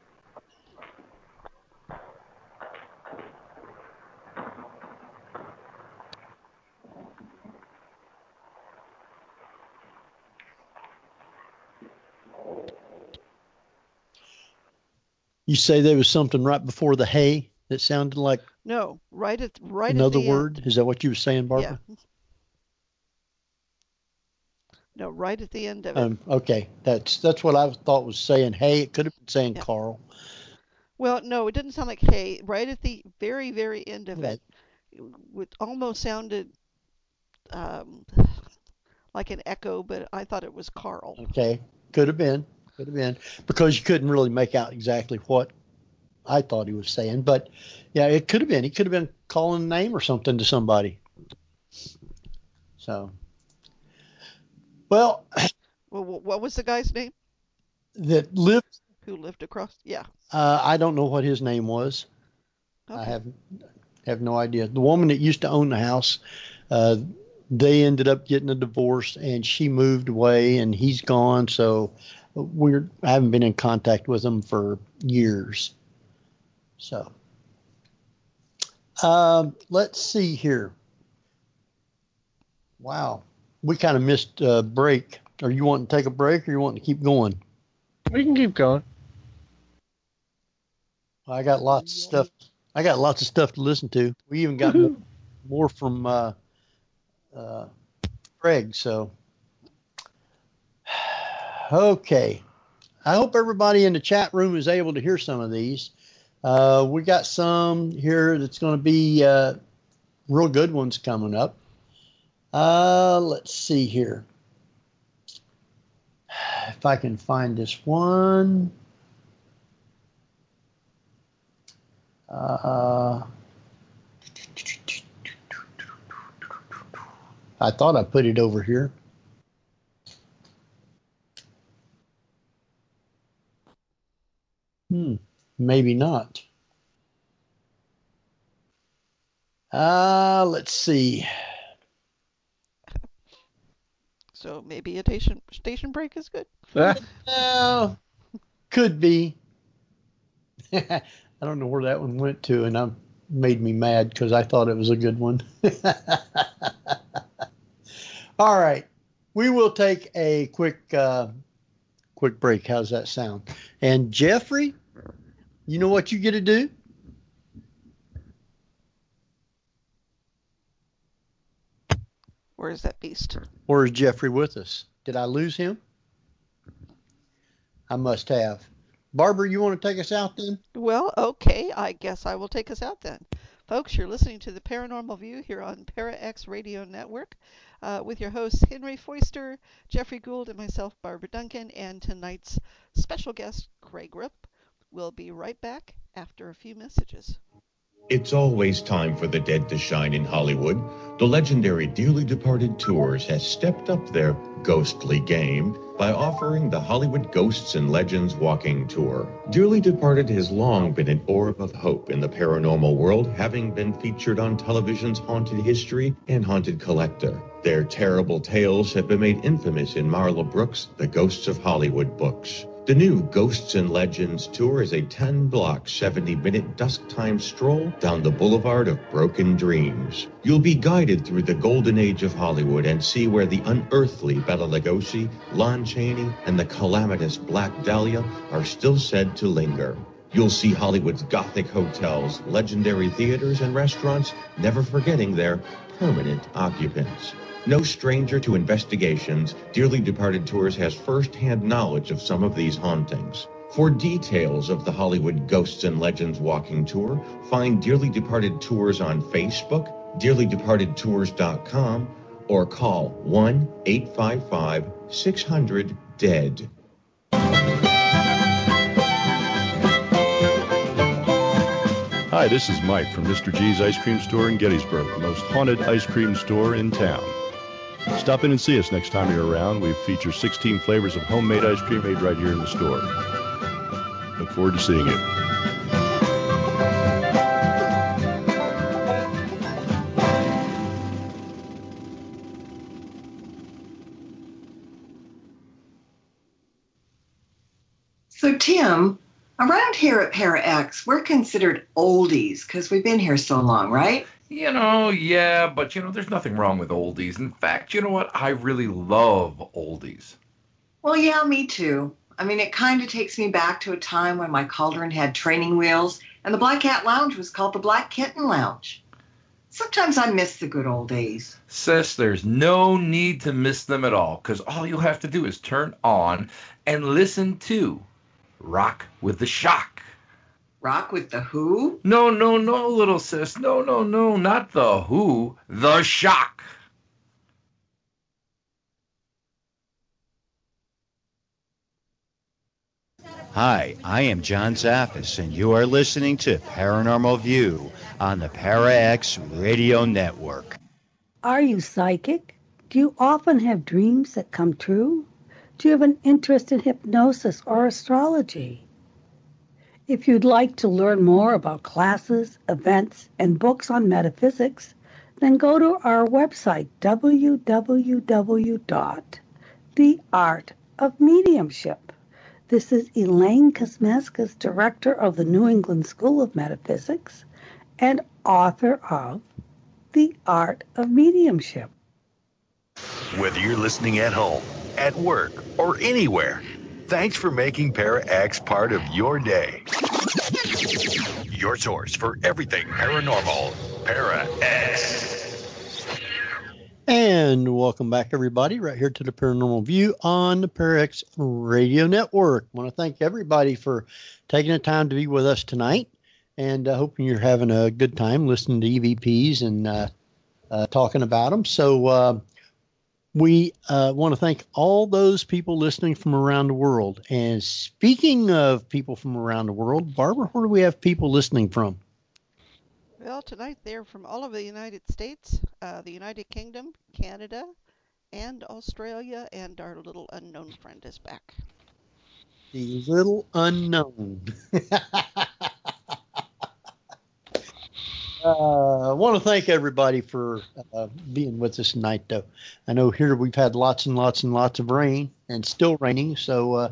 You say there was something right before the hey that sounded like No, right at another the word? end. Is that what you were saying, Barbara? Yeah. No, right at the end of it. Okay, that's what I thought was saying hey. It could have been saying Carl. Well, no, it didn't sound like hey. Right at the very, very end of it, it almost sounded like an echo, but I thought it was Carl. Okay, could have been, because you couldn't really make out exactly what I thought he was saying. But yeah, it could have been. He could have been calling a name or something to somebody. So, well, what was the guy's name? That lived. Who lived across? Yeah. I don't know what his name was. Okay. I have no idea. The woman that used to own the house, they ended up getting a divorce, and she moved away, and he's gone. So I haven't been in contact with him for years. So let's see here. Wow, we kind of missed a break. Are you wanting to take a break, or you wanting to keep going? We can keep going. I got lots of stuff. I got lots of stuff to listen to. We even got more from Craig. So, okay. I hope everybody in the chat room is able to hear some of these. We got some here that's going to be real good ones coming up. Let's see here. If I can find this one. I thought I put it over here. Maybe not. Let's see. So maybe a station break is good. Well, could be. I don't know where that one went to, and made me mad because I thought it was a good one. All right, we will take a quick break. How's that sound? And Jeffrey, you know what you get to do? Where is that beast? Or is Jeffrey with us? Did I lose him? I must have. Barbara, you want to take us out then? Well, okay. I guess I will take us out then. Folks, you're listening to the Paranormal View here on ParaX Radio Network with your hosts Henry Foister, Jeffrey Gould, and myself, Barbara Duncan, and tonight's special guest, Craig Rupp. We'll be right back after a few messages. It's always time for the dead to shine in Hollywood. The legendary Dearly Departed Tours has stepped up their ghostly game by offering the Hollywood Ghosts and Legends Walking Tour. Dearly Departed has long been an orb of hope in the paranormal world, having been featured on television's Haunted History and Haunted Collector. Their terrible tales have been made infamous in Marla Brooks' The Ghosts of Hollywood books. The new Ghosts and Legends Tour is a 10-block, 70-minute dusk-time stroll down the boulevard of broken dreams. You'll be guided through the golden age of Hollywood and see where the unearthly Bela Lugosi, Lon Chaney, and the calamitous Black Dahlia are still said to linger. You'll see Hollywood's Gothic hotels, legendary theaters, and restaurants, never forgetting their permanent occupants. No stranger to investigations, Dearly Departed Tours has first-hand knowledge of some of these hauntings. For details of the Hollywood Ghosts and Legends Walking Tour, find Dearly Departed Tours on Facebook, dearlydepartedtours.com, or call 1-855-600-DEAD. Hi, this is Mike from Mr. G's Ice Cream Store in Gettysburg, the most haunted ice cream store in town. Stop in and see us next time you're around. We feature 16 flavors of homemade ice cream made right here in the store. Look forward to seeing you. So, Tim, around here at ParaX, we're considered oldies because we've been here so long, right? Yeah, but there's nothing wrong with oldies. In fact, you know what? I really love oldies. Well, yeah, me too. I mean, it kind of takes me back to a time when my cauldron had training wheels and the Black Cat Lounge was called the Black Kitten Lounge. Sometimes I miss the good old days. Sis, there's no need to miss them at all, because all you have to do is turn on and listen to Rock with the Shock. Rock with the Who? No, little sis. No, not the Who. The Shock. Hi, I am John Zaffis, and you are listening to Paranormal View on the ParaX Radio Network. Are you psychic? Do you often have dreams that come true? Do you have an interest in hypnosis or astrology? If you'd like to learn more about classes, events, and books on metaphysics, then go to our website, www.theartofmediumship. This is Elaine Kosmeskis, director of the New England School of Metaphysics and author of The Art of Mediumship. Whether you're listening at home, at work, or anywhere, thanks for making ParaX part of your day. Your source for everything paranormal, ParaX. And welcome back, everybody, right here to the Paranormal View on the ParaX Radio Network. I want to thank everybody for taking the time to be with us tonight, and hoping you're having a good time listening to EVPs and talking about them. So we want to thank all those people listening from around the world. And speaking of people from around the world, Barbara, where do we have people listening from? Well, tonight they're from all over the United States, the United Kingdom, Canada, and Australia, and our little unknown friend is back. The little unknown. I want to thank everybody for being with us tonight, though. I know here we've had lots and lots and lots of rain, and still raining. So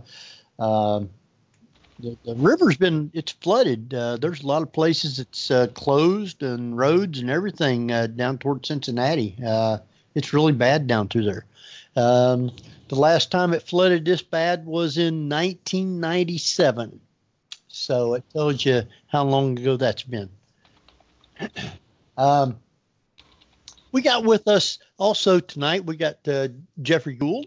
the river's it's flooded. There's a lot of places it's closed, and roads and everything down toward Cincinnati. It's really bad down through there. The last time it flooded this bad was in 1997. So it tells you how long ago that's been. We got with us also tonight, we got Jeffrey Gould.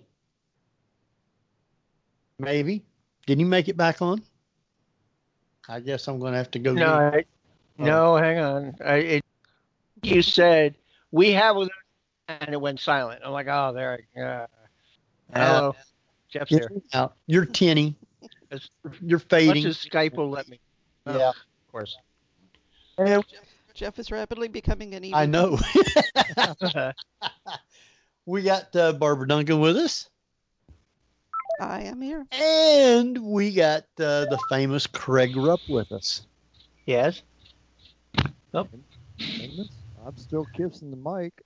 Maybe. Did he make it back on? I guess I'm going to have to go. No, hang on. You said we have with us, and it went silent. I'm like, oh, there. Hello, Jeff's here. You're tinny. You're fading. Much as Skype will let me. Yeah, of course. Jeff is rapidly becoming an EVP. I know. We got Barbara Duncan with us. I am here. And we got the famous Craig Rupp with us. Yes. Oh. I'm still kissing the mic.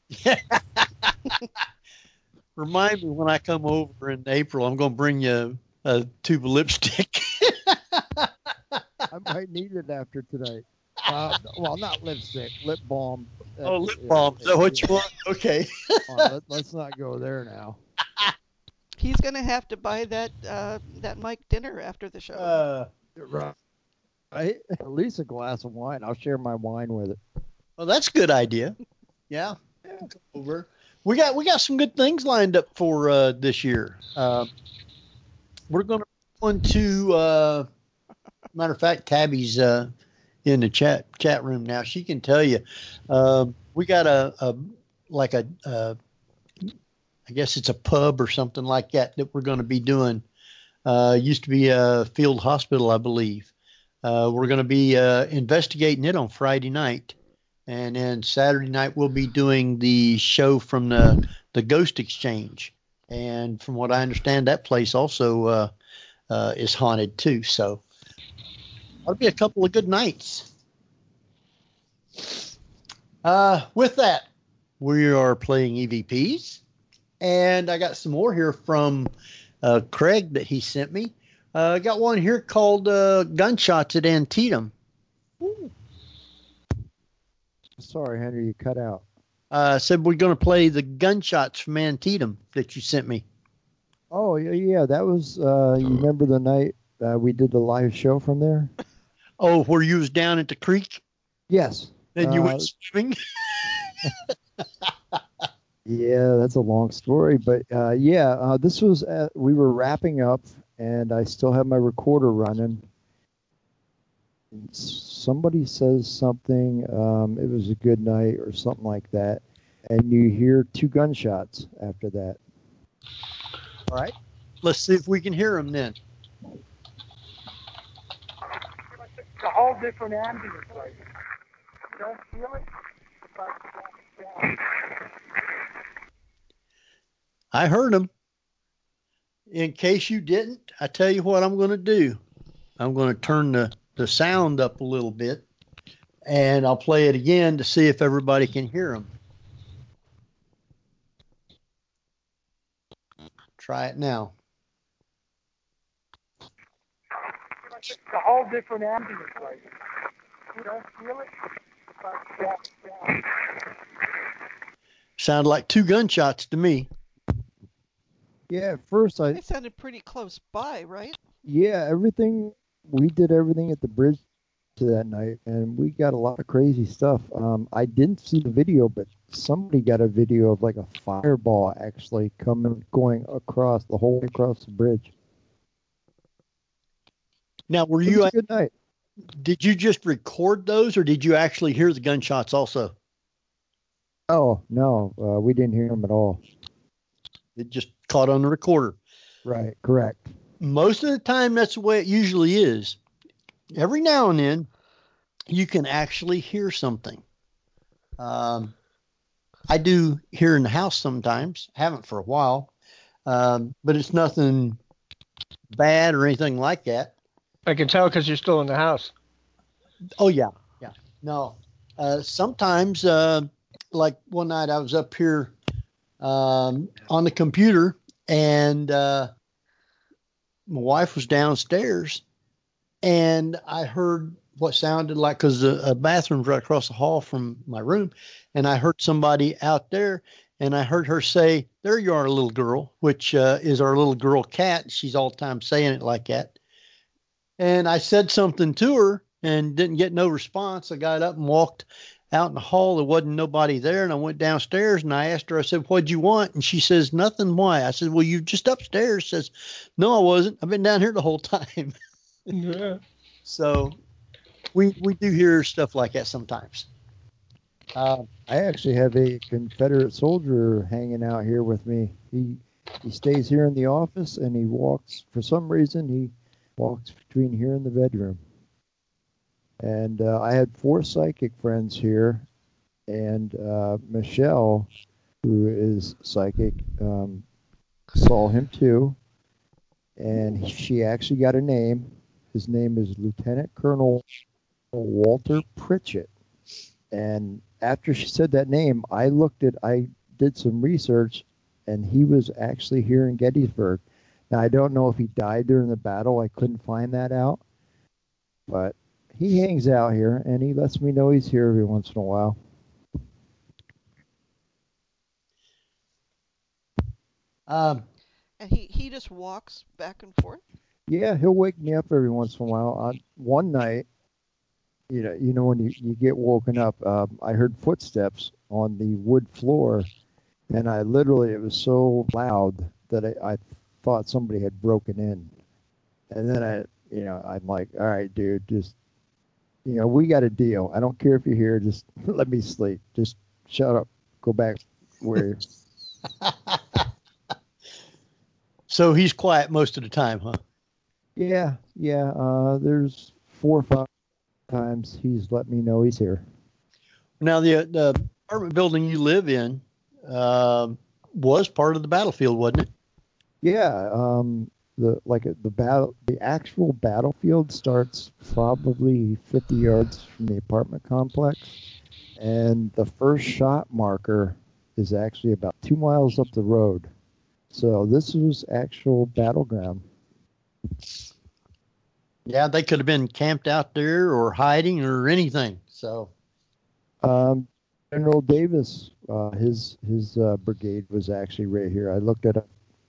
Remind me when I come over in April, I'm going to bring you a tube of lipstick. I might need it after tonight. Well, not lipstick, lip balm. Lip balm. Is that what you want? Okay. Let's not go there now. He's going to have to buy that Mike dinner after the show. Right. At least a glass of wine. I'll share my wine with it. Well, that's a good idea. Yeah. Over. We got some good things lined up for this year. We're going to go into. Matter of fact, Tabby's in the chat room now. She can tell you. We got I guess it's a pub or something like that we're going to be doing. Used to be a field hospital, I believe. We're going to be investigating it on Friday night. And then Saturday night, we'll be doing the show from the Ghost Exchange. And from what I understand, that place also is haunted too. So that'll be a couple of good nights. With that, we are playing EVPs. And I got some more here from Craig that he sent me. I got one here called Gunshots at Antietam. Ooh. Sorry, Henry, you cut out. Said we're going to play the Gunshots from Antietam that you sent me. Oh, yeah. That was, you remember the night we did the live show from there? Oh, where you was down at the creek? Yes. And you went swimming? Yeah, that's a long story, but this was we were wrapping up, and I still have my recorder running. Somebody says something, it was a good night or something like that, and you hear 2 gunshots after that. All right, let's see if we can hear them then. It's a whole different ambience, like you don't feel it. I heard them. In case you didn't, I tell you what I'm going to do. I'm going to turn the sound up a little bit, and I'll play it again to see if everybody can hear them. Try it now. It's a whole different ambience, like you don't feel it. Sound like 2 gunshots to me. Yeah, at first It sounded pretty close by, right? Yeah, we did everything at the bridge to that night, and we got a lot of crazy stuff. I didn't see the video, but somebody got a video of like a fireball actually going across the whole way across the bridge. Now, were you? Good night. Did you just record those, or did you actually hear the gunshots also? Oh no, we didn't hear them at all. It just caught on the recorder. Right, correct. Most of the time, that's the way it usually is. Every now and then, you can actually hear something. I do hear in the house sometimes. Haven't for a while, but it's nothing bad or anything like that. I can tell because you're still in the house. Oh yeah. No. Sometimes, like one night I was up here on the computer, and my wife was downstairs, and I heard what sounded like, because the bathroom's right across the hall from my room, and I heard somebody out there, and I heard her say, "There you are, little girl," which is our little girl cat. She's all the time saying it like that. And I said something to her and didn't get no response. I got up and walked out in the hall. There wasn't nobody there. And I went downstairs and I asked her, I said, "What'd you want?" And she says, "Nothing." "Why?" I said, "Well, you just upstairs." She says, "No, I wasn't. I've been down here the whole time." Yeah. So we do hear stuff like that sometimes. I actually have a Confederate soldier hanging out here with me. He stays here in the office, and he walks, for some reason, he walks between here and the bedroom. And I had 4 psychic friends here, and Michelle, who is psychic, saw him too, and she actually got a name. His name is Lieutenant Colonel Walter Pritchett. And after she said that name, I did some research, and he was actually here in Gettysburg. Now, I don't know if he died during the battle. I couldn't find that out. But he hangs out here, and he lets me know he's here every once in a while. And he just walks back and forth? Yeah, he'll wake me up every once in a while. One night, you know when you get woken up, I heard footsteps on the wood floor, and it was so loud that I thought somebody had broken in. And then I'm like, "All right, dude, just, we got a deal. I don't care if you're here. Just let me sleep. Just shut up. Go back where." So he's quiet most of the time, huh? Yeah. There's 4 or 5 times he's let me know he's here. Now, the apartment building you live in was part of the battlefield, wasn't it? Yeah. The actual battlefield starts probably 50 yards from the apartment complex, and the first shot marker is actually about 2 miles up the road. So this was actual battleground. Yeah, they could have been camped out there or hiding or anything. So, General Davis, his brigade was actually right here. I looked at it,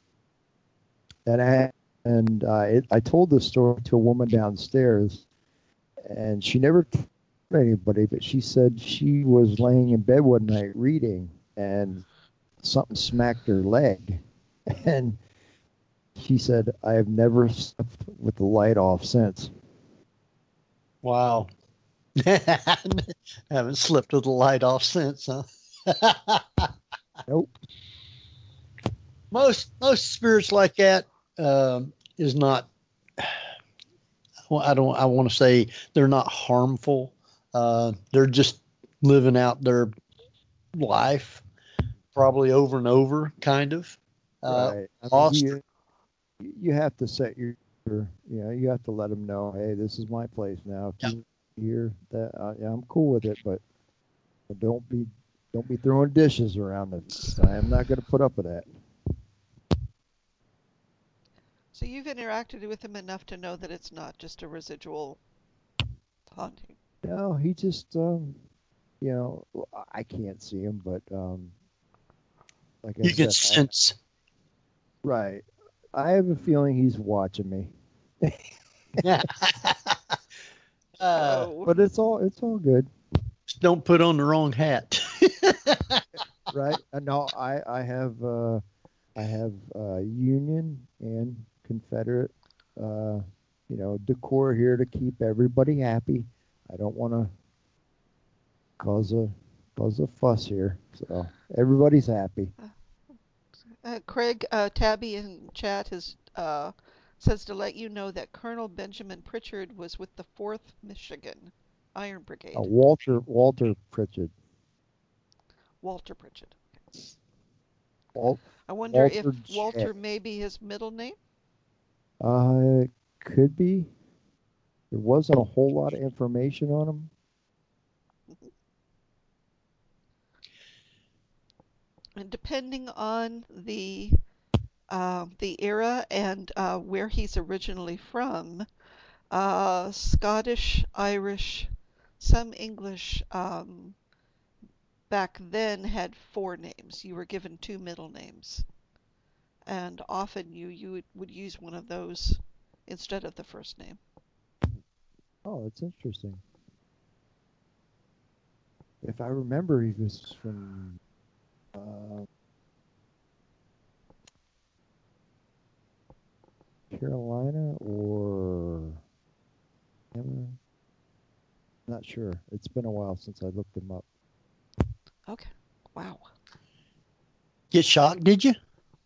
and I told this story to a woman downstairs, and she never told anybody, but she said she was laying in bed one night reading, and something smacked her leg, and she said, "I have never slept with the light off since." Wow. Haven't slept with the light off since, huh? Nope. Most spirits like that is not. Well, I want to say they're not harmful. They're just living out their life, probably over and over, kind of. Right. Lost. You have to set you have to let them know, hey, this is my place now. If you hear that, I'm cool with it, but don't be throwing dishes around it. I am not going to put up with that. So you've interacted with him enough to know that it's not just a residual haunting. No, he just, I can't see him, but like I you said, can sense. Right. I have a feeling he's watching me. But it's all good. Just don't put on the wrong hat. Right. No, I have Union and Confederate decor here to keep everybody happy. I don't want to cause a fuss here, so everybody's happy. Craig, Tabby in chat has says to let you know that Colonel Benjamin Pritchard was with the 4th Michigan Iron Brigade. Walter Pritchard. Walter Pritchard. I wonder if Walter may be his middle name? Could be. There wasn't a whole lot of information on him. And depending on the era and where he's originally from, Scottish, Irish, some English back then had 4 names. You were given 2 middle names. And often you would use one of those instead of the first name. Oh, that's interesting. If I remember, he was from Carolina or I'm not sure. It's been a while since I looked him up. Okay. Wow. Get shocked, did you?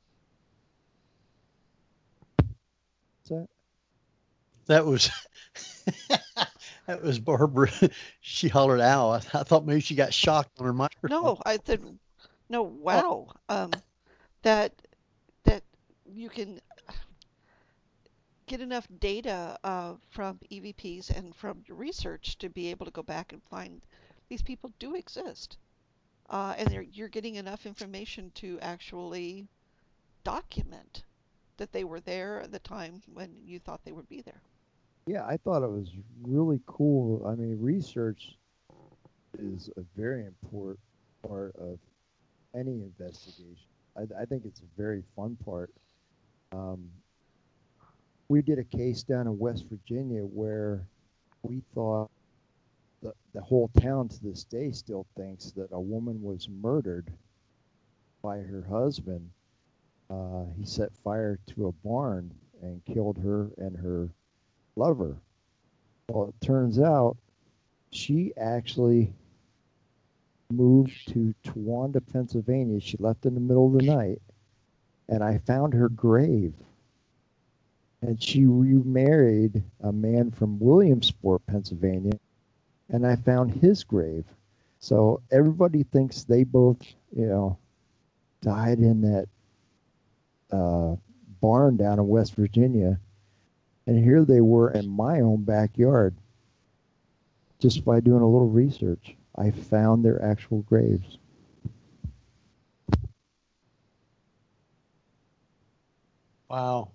What's that? That was that was Barbara. She hollered ow. I thought maybe she got shocked on her microphone. No, I said no. Wow. That you can get enough data from EVPs and from your research to be able to go back and find these people do exist, and you're getting enough information to actually document that they were there at the time when you thought they would be there. Yeah, I thought it was really cool. I mean, research is a very important part of any investigation. I think it's a very fun part. We did a case down in West Virginia where we thought the whole town to this day still thinks that a woman was murdered by her husband. He set fire to a barn and killed her and her lover. Well, it turns out she actually moved to Towanda, Pennsylvania. She left in the middle of the night, and I found her grave. And she remarried a man from Williamsport, Pennsylvania, and I found his grave. So everybody thinks they both, died in that barn down in West Virginia. And here they were in my own backyard. Just by doing a little research, I found their actual graves. Wow.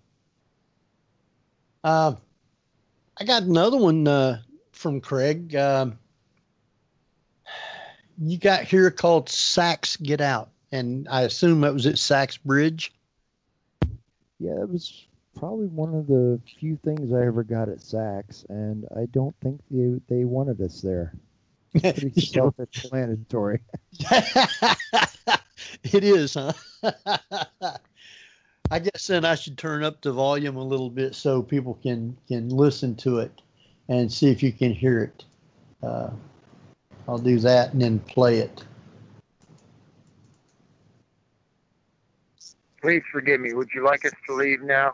I got another one from Craig. You got here called Sachs Get Out, and I assume that was at Sachs Bridge. Yeah, it was probably one of the few things I ever got at Sachs, and I don't think they wanted us there. Pretty self-explanatory. It is, huh? I guess then I should turn up the volume a little bit so people can listen to it and see if you can hear it. I'll do that and then play it. Please forgive me. Would you like us to leave now?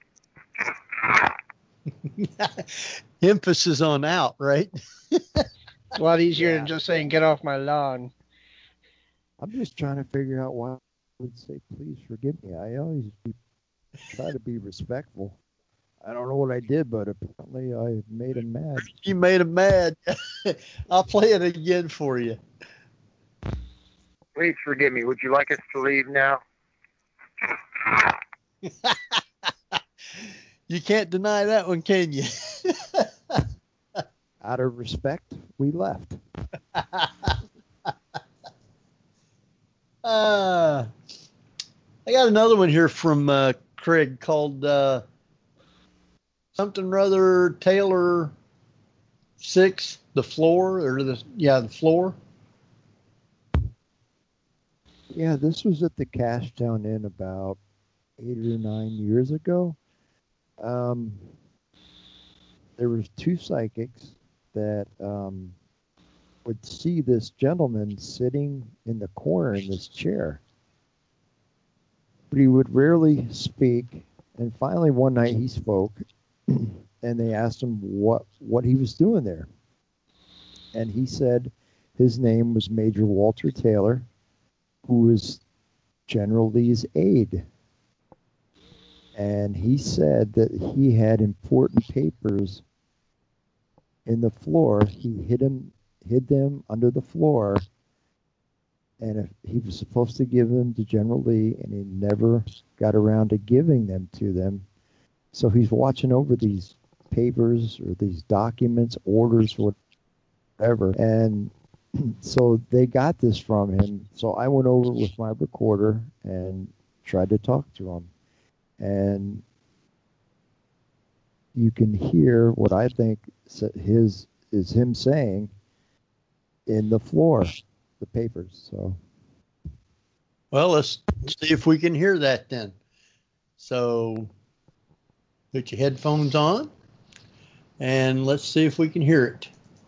Emphasis on out, right? It's a lot easier than just saying, get off my lawn. I'm just trying to figure out why I would say, please forgive me. I always try to be respectful. I don't know what I did, but apparently I made him mad. You made him mad. I'll play it again for you. Please forgive me. Would you like us to leave now? You can't deny that one, can you? Out of respect, we left. I got another one here from Craig called something rather Taylor 6, the floor, or the floor. Yeah, this was at the Cashtown Inn about 8 or 9 years ago. There was 2 psychics that would see this gentleman sitting in the corner in this chair. But he would rarely speak. And finally one night he spoke, and they asked him what he was doing there. And he said his name was Major Walter Taylor, who was General Lee's aide. and he said that he had important papers in the floor. He hid them under the floor, and if he was supposed to give them to General Lee, and he never got around to giving them to them. So he's watching over these papers or these documents, orders, whatever, and so they got this from him. So I went over with my recorder and tried to talk to him. And you can hear what I think is him saying in the floor, the papers. So, well, let's see if we can hear that then. So put your headphones on and let's see if we can hear it.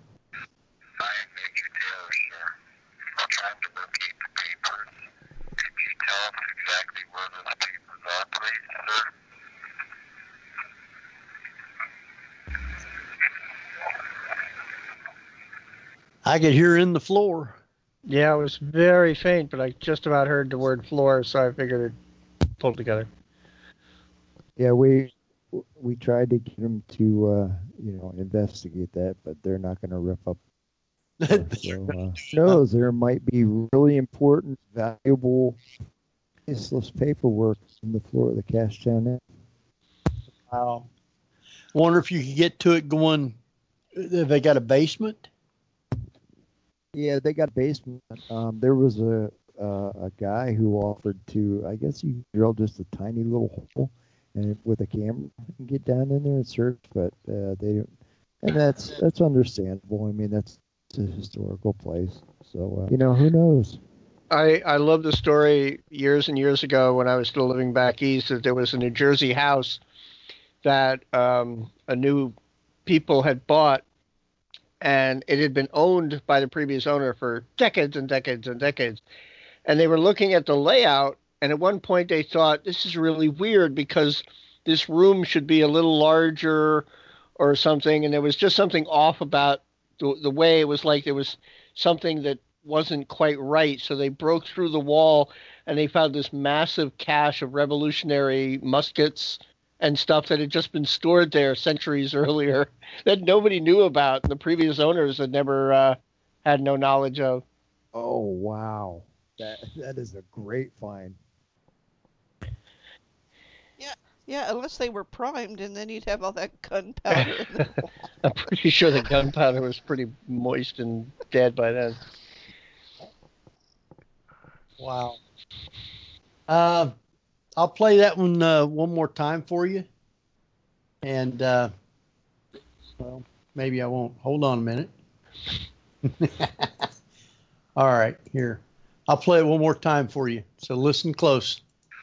I could hear in the floor. Yeah, it was very faint, but I just about heard the word floor, so I figured it pulled together. Yeah, we tried to get them to investigate that, but they're not going to rip up. Who knows? There might be really important, valuable, useless paperwork in the floor of the Cashtown Inn. Wow. Wonder if you could get to it going. Have they got a basement? Yeah, they got a basement. There was a guy who offered to, I guess you drill just a tiny little hole and with a camera and get down in there and search, but they don't. And that's understandable. I mean, that's a historical place. So, who knows? I love the story years and years ago when I was still living back east that there was a New Jersey house that a new people had bought, and it had been owned by the previous owner for decades and decades and decades. And they were looking at the layout, and at one point they thought, this is really weird because this room should be a little larger or something, and there was just something off about the way it was. Like there was something that wasn't quite right. So they broke through the wall, and they found this massive cache of Revolutionary muskets and stuff that had just been stored there centuries earlier that nobody knew about. The previous owners had never had no knowledge of. Oh, wow. That is a great find. Yeah, unless they were primed, and then you'd have all that gunpowder. I'm pretty sure the gunpowder was pretty moist and dead by then. Wow. I'll play that one more time for you. And, well, maybe I won't. Hold on a minute. All right, here. I'll play it one more time for you. So listen close.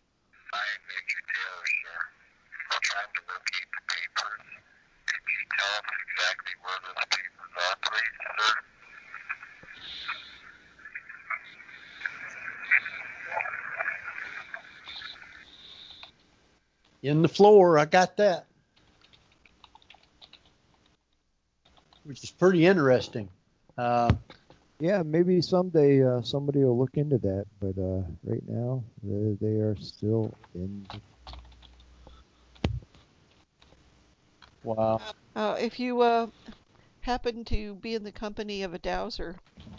In the floor, I got that. Which is pretty interesting. Yeah, maybe someday somebody will look into that, but right now they are still in. Wow. If you happen to be in the company of a dowser,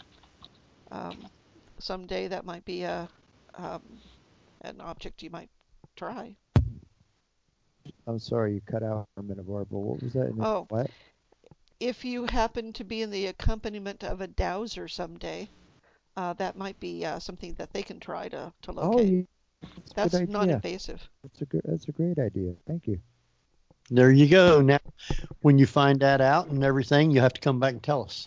someday that might be an object you might try. I'm sorry, you cut out for a minute, Barbara. What was that? What? If you happen to be in the accompaniment of a dowser someday, that might be something that they can try to locate. Oh, that's non-invasive. That's a great idea. Thank you. There you go. Now, when you find that out and everything, you have to come back and tell us.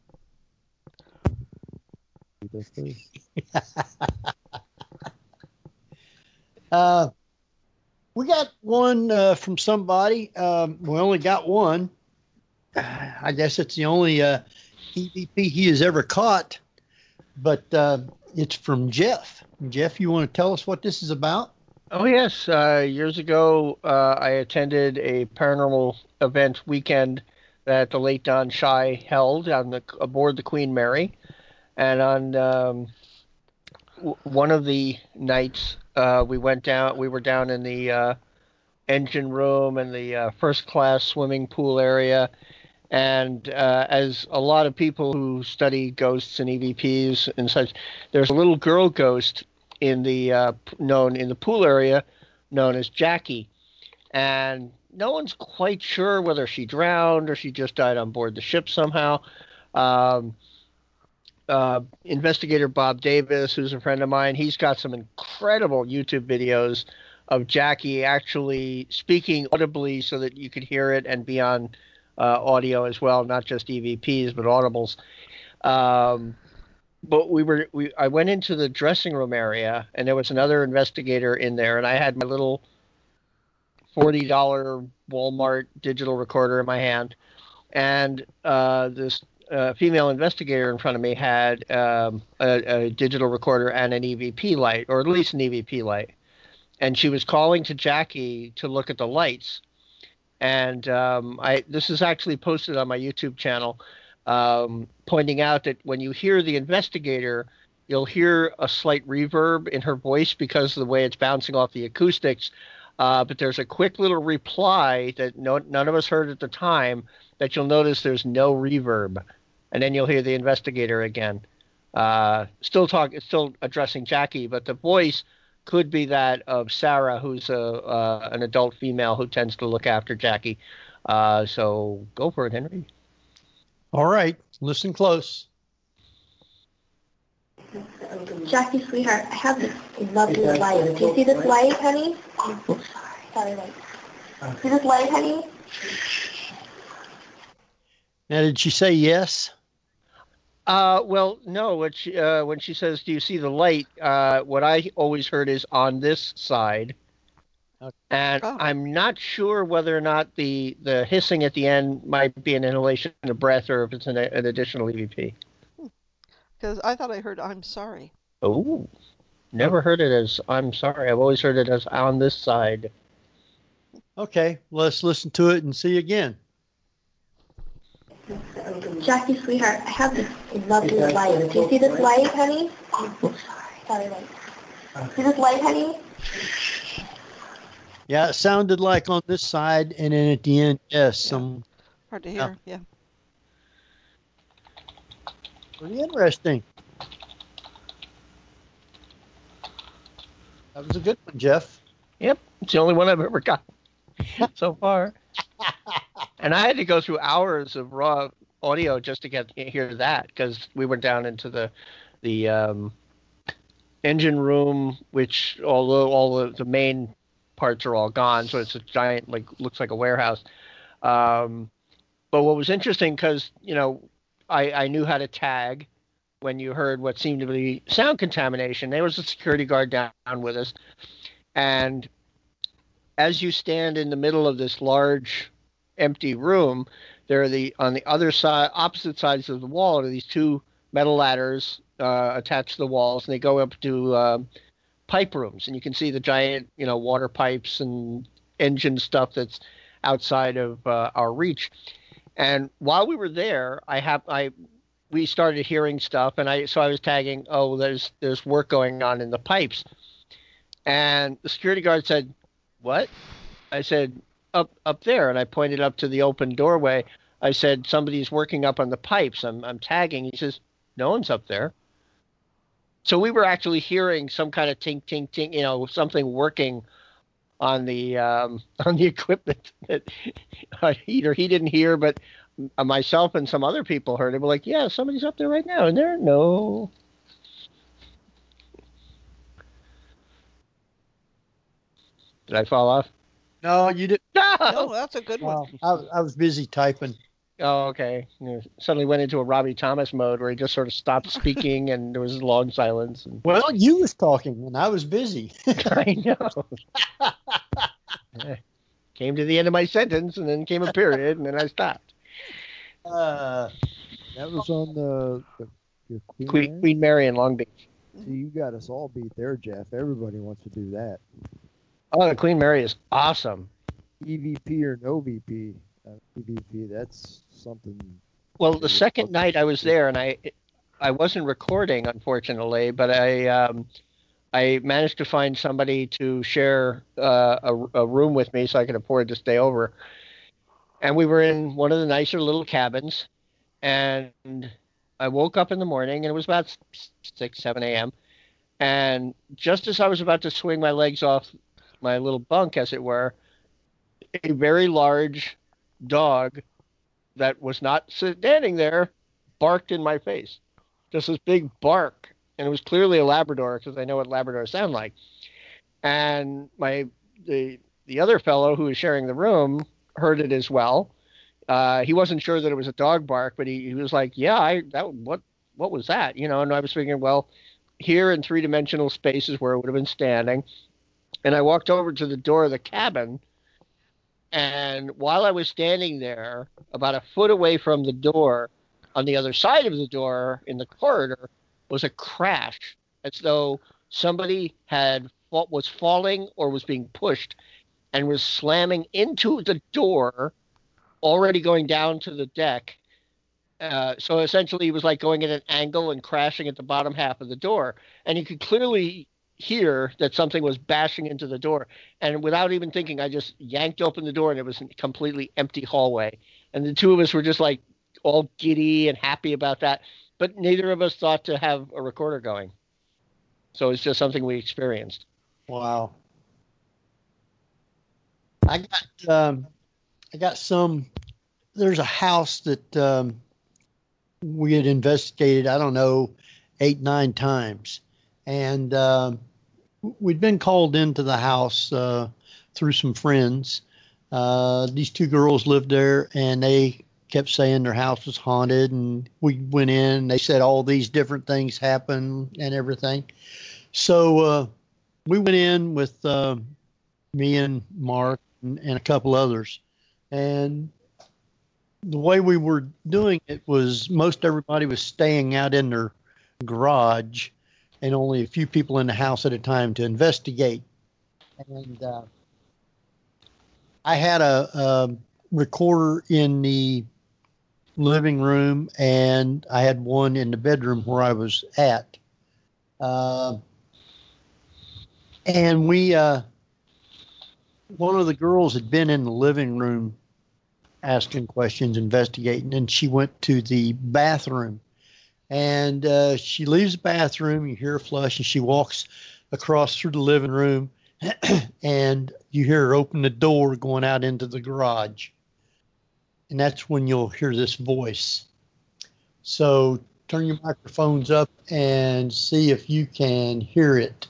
We got one from somebody. We only got one. I guess it's the only EVP he has ever caught, but it's from Jeff. Jeff, you want to tell us what this is about? Oh, yes. Years ago, I attended a paranormal event weekend that the late Don Schei held aboard the Queen Mary. And on one of the nights, we were down in the engine room and the first class swimming pool area. And as a lot of people who study ghosts and EVPs and such, there's a little girl ghost in the pool area known as Jackie. And no one's quite sure whether she drowned or she just died on board the ship somehow. Investigator Bob Davis, who's a friend of mine, he's got some incredible YouTube videos of Jackie actually speaking audibly so that you could hear it and be on audio as well, not just EVPs, but audibles. But I went into the dressing room area, and there was another investigator in there, and I had my little $40 Walmart digital recorder in my hand, and this female investigator in front of me had a digital recorder and an EVP light, or at least an EVP light, and she was calling to Jackie to look at the lights. And this is actually posted on my YouTube channel, pointing out that when you hear the investigator, you'll hear a slight reverb in her voice because of the way it's bouncing off the acoustics. But there's a quick little reply that none of us heard at the time that you'll notice there's no reverb. And then you'll hear the investigator again. Still addressing Jackie, but the voice could be that of Sarah, who's an adult female who tends to look after Jackie. So go for it, Henry. All right. Listen close. Jackie, sweetheart, I have this lovely light. Do you see this light, honey? Sorry, light. See this light, honey? Now, did she say yes? Well, no. When she says, "Do you see the light?" What I always heard is "on this side," and I'm not sure whether or not the hissing at the end might be an inhalation of breath or if it's an additional EVP. Because I thought I heard "I'm sorry." Oh, never heard it as "I'm sorry." I've always heard it as "on this side." Okay, let's listen to it and see again. Jackie, sweetheart, I have this lovely light. Do you see this light, honey? Sorry, light. See this light, honey? Yeah, it sounded like on this side, and then at the end, yes. Hard to hear, yeah. Pretty interesting. That was a good one, Jeff. Yep, it's the only one I've ever got so far. And I had to go through hours of raw audio just to hear that, because we went down into the engine room, which although all the main parts are all gone, so it's a giant, looks like a warehouse. But what was interesting, because I knew how to tag when you heard what seemed to be sound contamination. There was a security guard down with us, and as you stand in the middle of this large empty room, there are on the other side, opposite sides of the wall, are these two metal ladders attached to the walls, and they go up to pipe rooms, and you can see the giant, water pipes and engine stuff that's outside of our reach. And while we were there, we started hearing stuff, and so I was tagging, oh, there's work going on in the pipes, and the security guard said, "What?" I said, up there, and I pointed up to the open doorway. I said, "Somebody's working up on the pipes. I'm tagging." He says, "No one's up there." So we were actually hearing some kind of tink, tink, tink, something working on the equipment that either he didn't hear, but myself and some other people heard it. We're like, "Yeah, somebody's up there right now," and there, no. Did I fall off? No, you didn't. No, that's a good one. I was busy typing. Oh, okay. Suddenly went into a Robbie Thomas mode where he just sort of stopped speaking and there was a long silence. Well, you was talking and I was busy. I know. Came to the end of my sentence and then came a period and then I stopped. That was on the Queen Mary in Long Beach. See, you got us all beat there, Jeff. Everybody wants to do that. Oh, the Queen Mary is awesome. EVP or no VP, EVP, that's something. Well, the second night I was there, and I wasn't recording, unfortunately, but I I managed to find somebody to share a room with me so I could afford to stay over. And we were in one of the nicer little cabins. And I woke up in the morning, and it was about 6, 7 a.m. And just as I was about to swing my legs off my little bunk, as it were, a very large dog that was not standing there barked in my face. Just this big bark. And it was clearly a Labrador, because I know what Labradors sound like. And the other fellow who was sharing the room heard it as well. He wasn't sure that it was a dog bark, but he was like, yeah, what was that? And I was thinking, well, here in three-dimensional spaces where it would have been standing. And I walked over to the door of the cabin, and while I was standing there, about a foot away from the door, on the other side of the door in the corridor, was a crash, as though somebody was falling or was being pushed and was slamming into the door, already going down to the deck. So essentially, it was like going at an angle and crashing at the bottom half of the door. And you could clearly hear that something was bashing into the door. And without even thinking, I just yanked open the door, and it was a completely empty hallway. And the two of us were just like all giddy and happy about that. But neither of us thought to have a recorder going. So it's just something we experienced. Wow. I got some. There's a house that we had investigated, I don't know, 8, 9 times. And we'd been called into the house through some friends. These 2 girls lived there, and they kept saying their house was haunted. And we went in, and they said all these different things happened and everything. So we went in with me and Mark and a couple others. And the way we were doing it was most everybody was staying out in their garage, and only a few people in the house at a time to investigate. And I had a recorder in the living room, and I had one in the bedroom where I was at. And one of the girls had been in the living room asking questions, investigating, and she went to the bathroom. And she leaves the bathroom, you hear her flush, and she walks across through the living room, and you hear her open the door going out into the garage. And that's when you'll hear this voice. So turn your microphones up and see if you can hear it.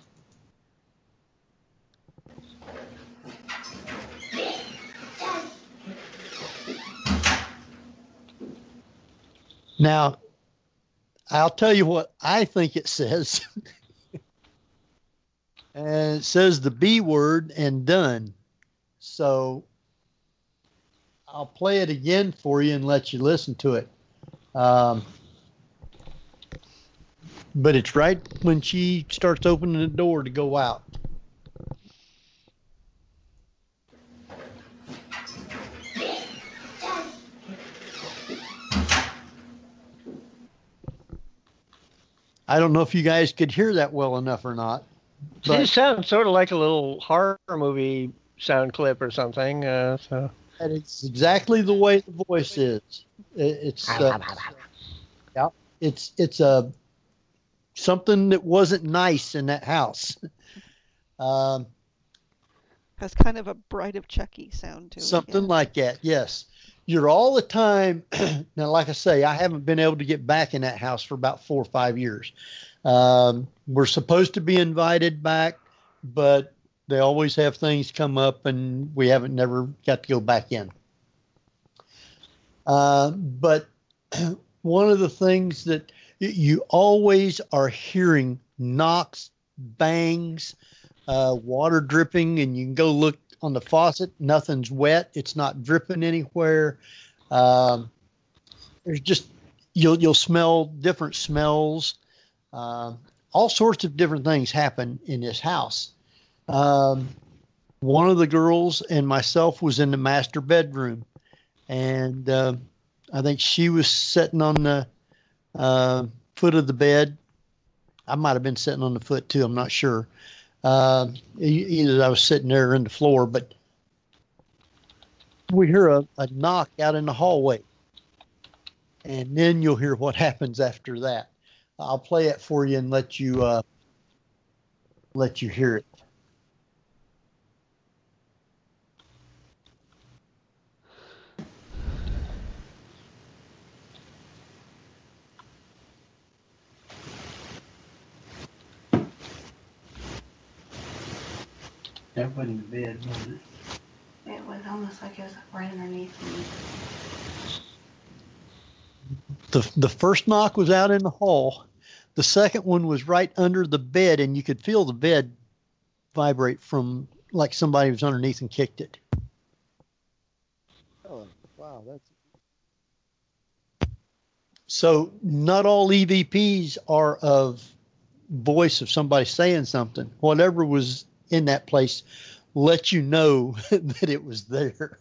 Now, I'll tell you what I think it says. And it says the B word and done. So I'll play it again for you and let you listen to it. But it's right when she starts opening the door to go out. I don't know if you guys could hear that well enough or not. But It sounds sort of like a little horror movie sound clip or something. So. And it's exactly the way the voice is. It's something that wasn't nice in that house. Has kind of a Bride of Chucky sound to it. Something like that, yes. You're all the time. Now, like I say, I haven't been able to get back in that house for about 4 or 5 years. We're supposed to be invited back, but they always have things come up, and we haven't never got to go back in. But one of the things that you always are hearing knocks, bangs, water dripping, and you can go look on the faucet. Nothing's wet. It's not dripping anywhere. There's just, you'll smell different smells. All sorts of different things happen in this house. One of the girls and myself was in the master bedroom, and I think she was sitting on the foot of the bed, I might have been sitting on the foot too. I'm not sure. Either I was sitting there or in the floor, but we hear a knock out in the hallway. And then you'll hear what happens after that. I'll play it for you and let you hear it. That wasn't the bed, was it? It was almost like it was right underneath me. The first knock was out in the hall. The second one was right under the bed, and you could feel the bed vibrate from like somebody was underneath and kicked it. Oh, wow, that's. So not all EVPs are of voice of somebody saying something. Whatever was in that place let you know that it was there.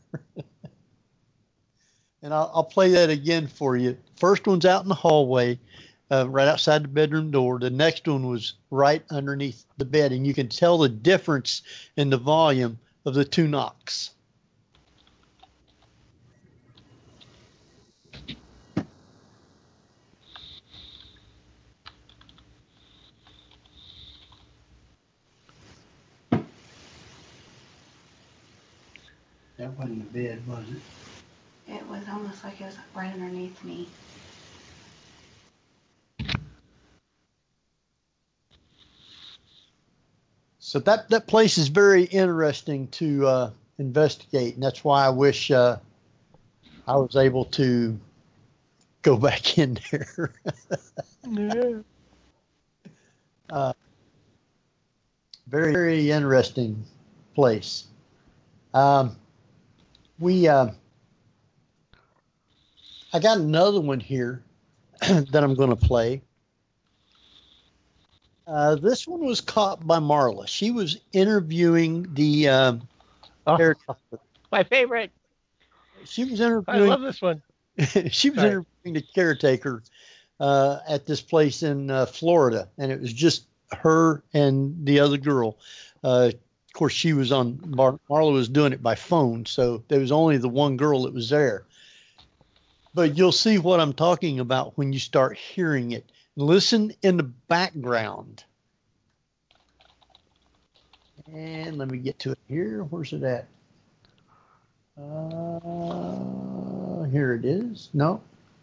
And I'll play that again for you. First one's out in the hallway, right outside the bedroom door. The next one was right underneath the bed, and you can tell the difference in the volume of the two knocks. That wasn't the bed, was it? It was almost like it was right underneath me. So that place is very interesting to investigate, and that's why I wish I was able to go back in there. Very, very interesting place. I got another one here that I'm going to play. This one was caught by Marla. She was interviewing the my favorite. She was interviewing. I love this one. She was interviewing the caretaker at this place in Florida, and it was just her and the other girl. Of course, she was on. Marla was doing it by phone, so there was only the one girl that was there. But you'll see what I'm talking about when you start hearing it. Listen in the background. And let me get to it here. Where's it at? Here it is. No.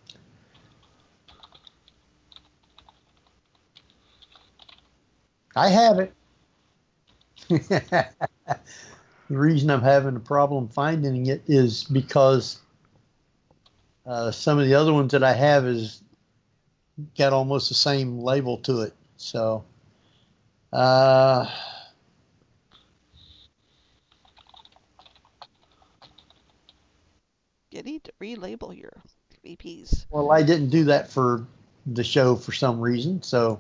I have it. The reason I'm having a problem finding it is because some of the other ones that I have is got almost the same label to it. So, You need to relabel your VPs. Well, I didn't do that for the show for some reason. So,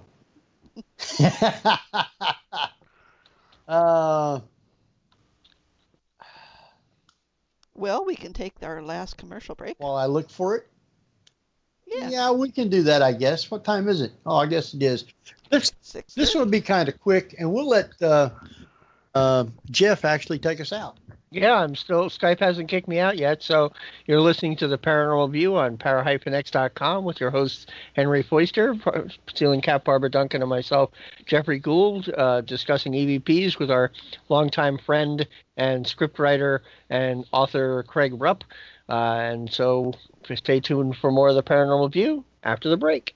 well, we can take our last commercial break. While I look for it. Yeah. Yeah, we can do that, I guess. What time is it? Oh, I guess it is. This will be kind of quick, and we'll let Jeff actually take us out. Yeah, Skype hasn't kicked me out yet, so you're listening to the Paranormal View on para-x.com with your hosts Henry Foister, Ceiling Cat Barbara Duncan, and myself, Jeffrey Gould, discussing EVPs with our longtime friend and scriptwriter and author Craig Rupp. And so stay tuned for more of the Paranormal View after the break.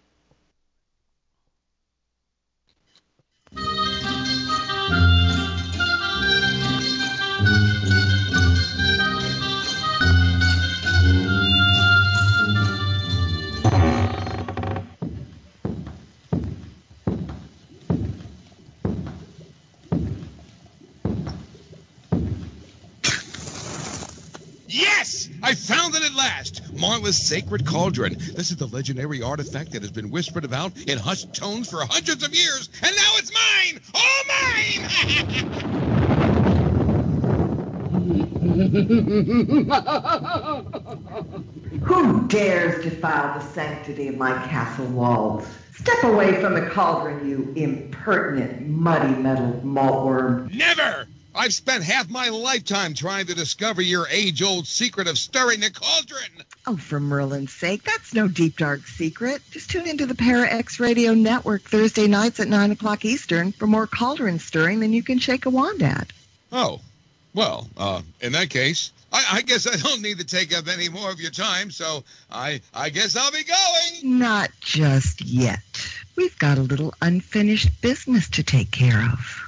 Yes! I found it at last! Marla's Sacred Cauldron. This is the legendary artifact that has been whispered about in hushed tones for hundreds of years, and now it's mine! All Who dares defile the sanctity of my castle walls? Step away from the cauldron, you impertinent, muddy-metaled maltworm. Never! I've spent half my lifetime trying to discover your age-old secret of stirring the cauldron. Oh, for Merlin's sake, that's no deep, dark secret. Just tune into the Para X Radio Network Thursday nights at 9 o'clock Eastern for more cauldron stirring than you can shake a wand at. Oh, well, in that case, I guess I don't need to take up any more of your time, so I guess I'll be going. Not just yet. We've got a little unfinished business to take care of.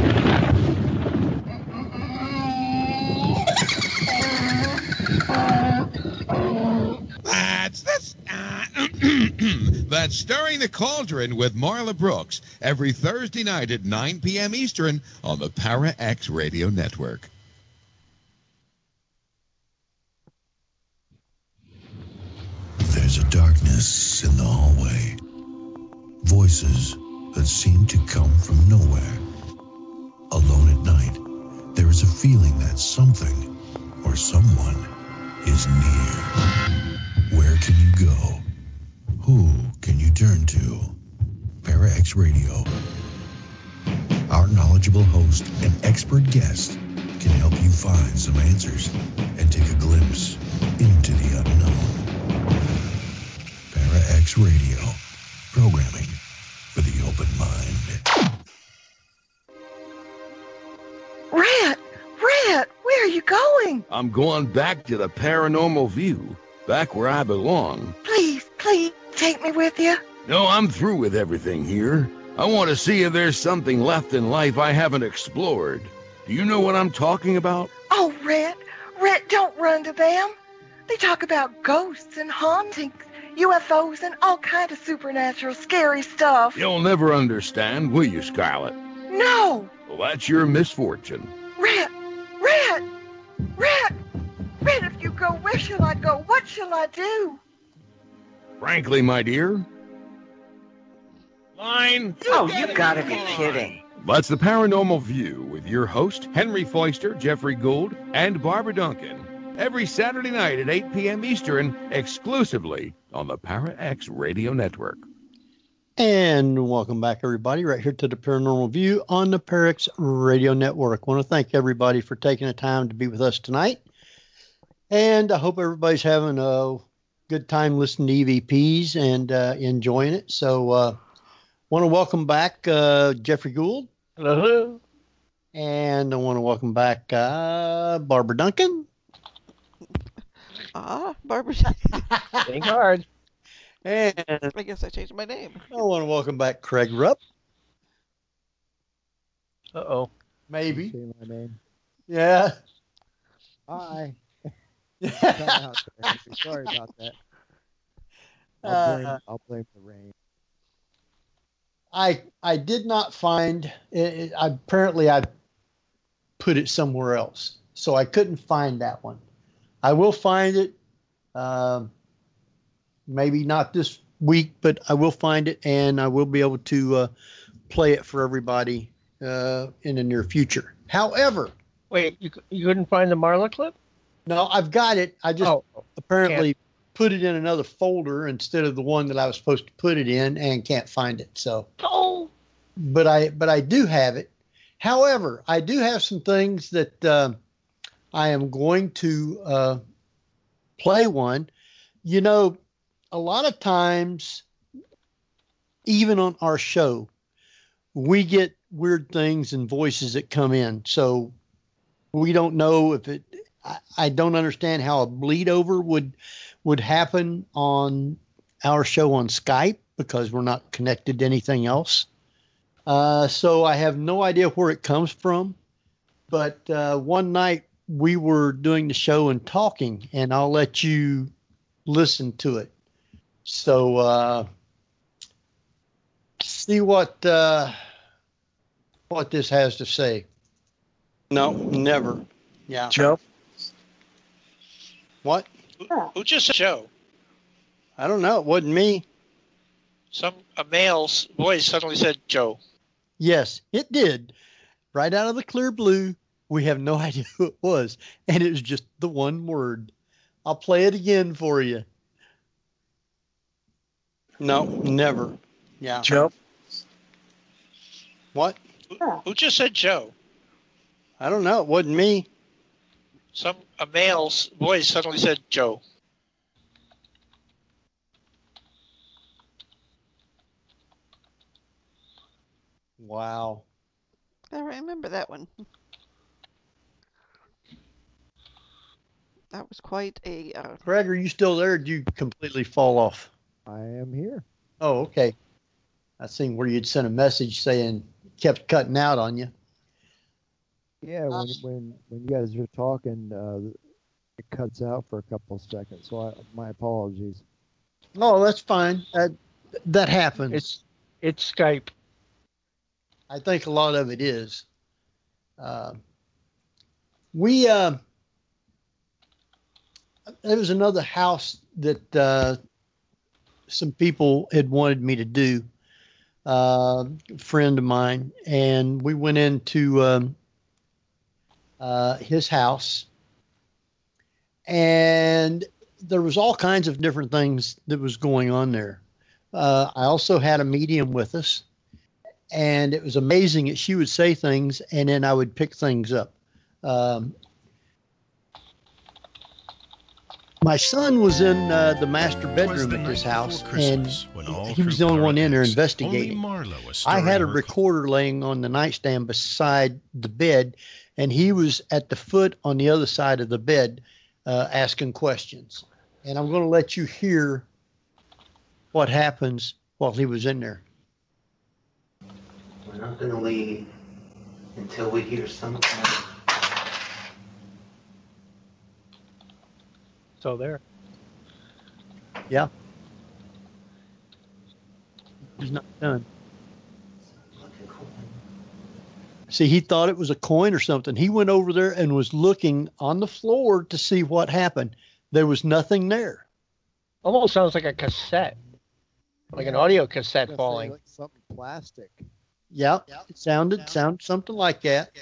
That's Stirring the Cauldron with Marla Brooks every Thursday night at 9 p.m. Eastern on the Para X Radio Network. There's a darkness in the hallway. Voices that seem to come from nowhere. Alone at night, there is a feeling that something or someone is near. Where can you go? Who can you turn to? Para X Radio. Our knowledgeable host and expert guest can help you find some answers and take a glimpse into the unknown. Para X Radio. Programming for the open mind. Rat, where are you going? I'm going back to the Paranormal View, back where I belong. Please, take me with you. No, I'm through with everything here. I want to see if there's something left in life I haven't explored. Do you know what I'm talking about? Oh, Rat, don't run to them. They talk about ghosts and hauntings, UFOs, and all kind of supernatural scary stuff. You'll never understand, will you, Scarlet? No! Well, that's your misfortune. Rat, if you go, where shall I go? What shall I do? Frankly, my dear... Line! Oh, you gotta be kidding. That's the Paranormal View with your host, Henry Foister, Jeffrey Gould, and Barbara Duncan. Every Saturday night at 8 p.m. Eastern, exclusively on the Para X Radio Network. And welcome back, everybody, right here to the Paranormal View on the Para X Radio Network. I want to thank everybody for taking the time to be with us tonight. And I hope everybody's having a good time listening to EVPs and enjoying it. So want to welcome back Jeffrey Gould. Hello. And I want to welcome back Barbara Duncan. Barbara. Think hard. And I guess I changed my name. I want to welcome back Craig Rupp. Uh-oh. Maybe. Say my name. Yeah. Hi. Sorry about that. I'll blame the rain. I did not find it. Apparently, I put it somewhere else, so I couldn't find that one. I will find it. Maybe not this week, but I will find it, and I will be able to play it for everybody in the near future. However, wait, you couldn't find the Marla clip? No, I've got it. I just apparently put it in another folder instead of the one that I was supposed to put it in, and can't find it. So, but I do have it. However, I do have some things that I am going to play one. You know, a lot of times, even on our show, we get weird things and voices that come in. So we don't know if it. I don't understand how a bleed over would happen on our show on Skype because we're not connected to anything else. So I have no idea where it comes from. But one night we were doing the show and talking, and I'll let you listen to it. So see what this has to say. No, never. Yeah. Joe? What? Who just said Joe? I don't know. It wasn't me. A male's voice suddenly said Joe. Yes, it did. Right out of the clear blue. We have no idea who it was. And it was just the one word. I'll play it again for you. No, never. Yeah. Joe? What? Who just said Joe? I don't know. It wasn't me. A male's voice suddenly said Joe. Wow. I remember that one. That was quite a. Greg, are you still there? Or did you completely fall off? I am here. Oh, okay. I seen where you'd sent a message saying kept cutting out on you. Yeah, when you guys are talking, it cuts out for a couple of seconds. So my apologies. Oh, that's fine. That happens. It's Skype. I think a lot of it is. There was another house that some people had wanted me to do. A friend of mine, and we went into his house, and there was all kinds of different things that was going on there. I also had a medium with us, and it was amazing that she would say things, and then I would pick things up. My son was in the master bedroom at this house, and he was the only one in there investigating. I had a recorder laying on the nightstand beside the bed, and he was at the foot on the other side of the bed asking questions. And I'm going to let you hear what happens while he was in there. We're not going to leave until we hear some kind of... So there. Yeah. He's not done. See, he thought it was a coin or something. He went over there and was looking on the floor to see what happened. There was nothing there. Almost sounds like a cassette, like an audio cassette falling. Like something plastic. Yeah, it sounded something like that.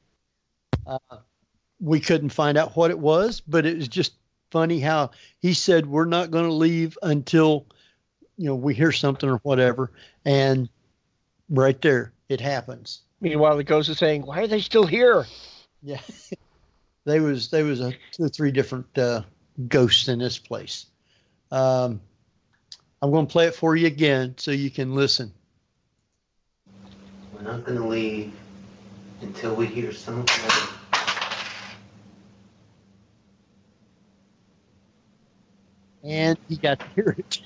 We couldn't find out what it was, but it was just funny how he said we're not going to leave until we hear something or whatever, and right there it happens. Meanwhile, the ghost is saying, "Why are they still here?" Yeah, there was 2 or 3 different ghosts in this place. I'm going to play it for you again so you can listen. We're not going to leave until we hear some kind of... And he got to hear it.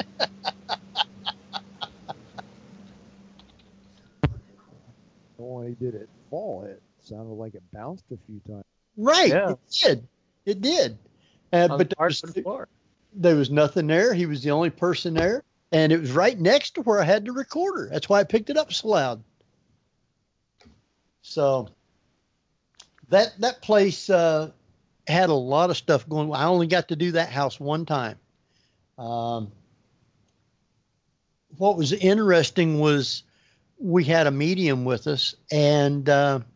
Only did it fall, it sounded like it bounced a few times. Right, Yeah. It did. But there was nothing there. He was the only person there, and it was right next to where I had the recorder. That's why I picked it up so loud. So that place had a lot of stuff going. I only got to do that house one time. What was interesting was we had a medium with us, and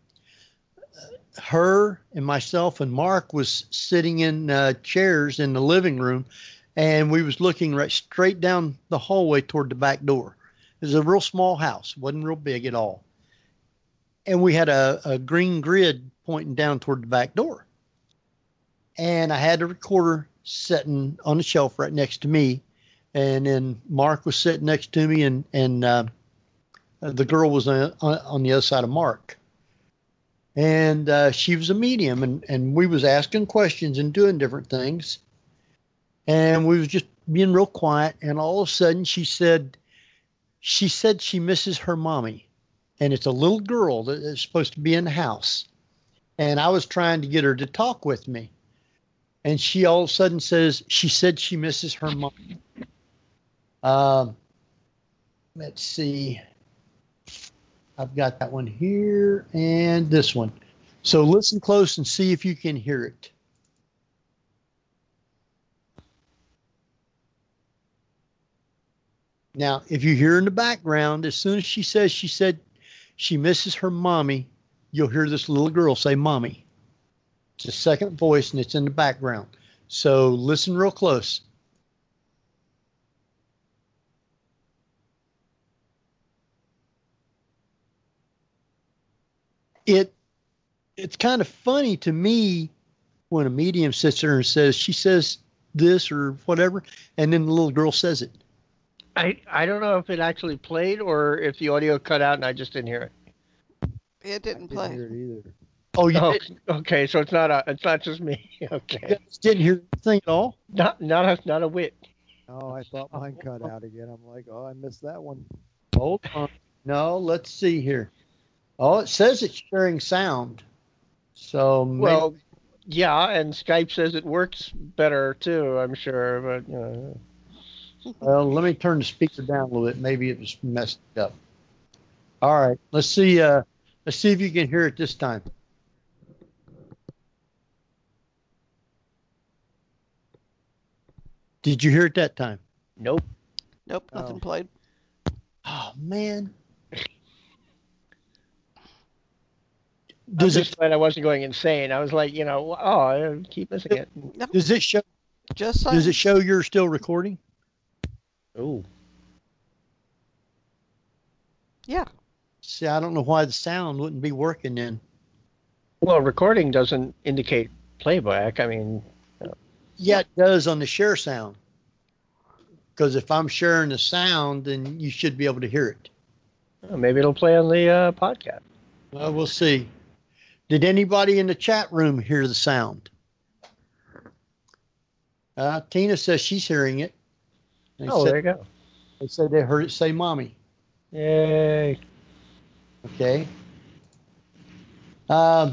her and myself and Mark was sitting in chairs in the living room, and we was looking right straight down the hallway toward the back door. It was a real small house, wasn't real big at all. And we had a green grid pointing down toward the back door. And I had the recorder sitting on the shelf right next to me. And then Mark was sitting next to me, and the girl was on the other side of Mark. And she was a medium, and we was asking questions and doing different things. And we was just being real quiet. And all of a sudden she said she misses her mommy. And it's a little girl that is supposed to be in the house. And I was trying to get her to talk with me. And she all of a sudden she said she misses her mom. Let's see. I've got that one here and this one. So listen close and see if you can hear it. Now, if you hear in the background, as soon as she said she misses her mommy, you'll hear this little girl say mommy. It's a second voice, and it's in the background. So listen real close. it's kind of funny to me when a medium sits there and says, she says this or whatever, and then the little girl says it. I don't know if it actually played or if the audio cut out and I just didn't hear it. It didn't play. Hear it either. Oh, you okay, so it's not just me. Okay. You guys didn't hear anything at all? Not a whit. Oh, I thought mine cut out again. I'm like, oh, I missed that one. Hold on. No, let's see here. Oh, it says it's sharing sound. So maybe. Well, yeah, and Skype says it works better too, I'm sure, but Well, let me turn the speaker down a little bit. Maybe it was messed up. All right, let's see if you can hear it this time. Did you hear it that time? Nope. Nope, nothing played. Oh man. I'm just glad I wasn't going insane. I was like, I keep missing it. Does it show? Does it show you're still recording? Oh. Yeah. See, I don't know why the sound wouldn't be working then. Well, recording doesn't indicate playback. I mean. Yeah, it does on the share sound. Because if I'm sharing the sound, then you should be able to hear it. Well, maybe it'll play on the podcast. Well, we'll see. Did anybody in the chat room hear the sound? Tina says she's hearing it. There you go. They said they heard it say mommy. Yay. Okay. Oh,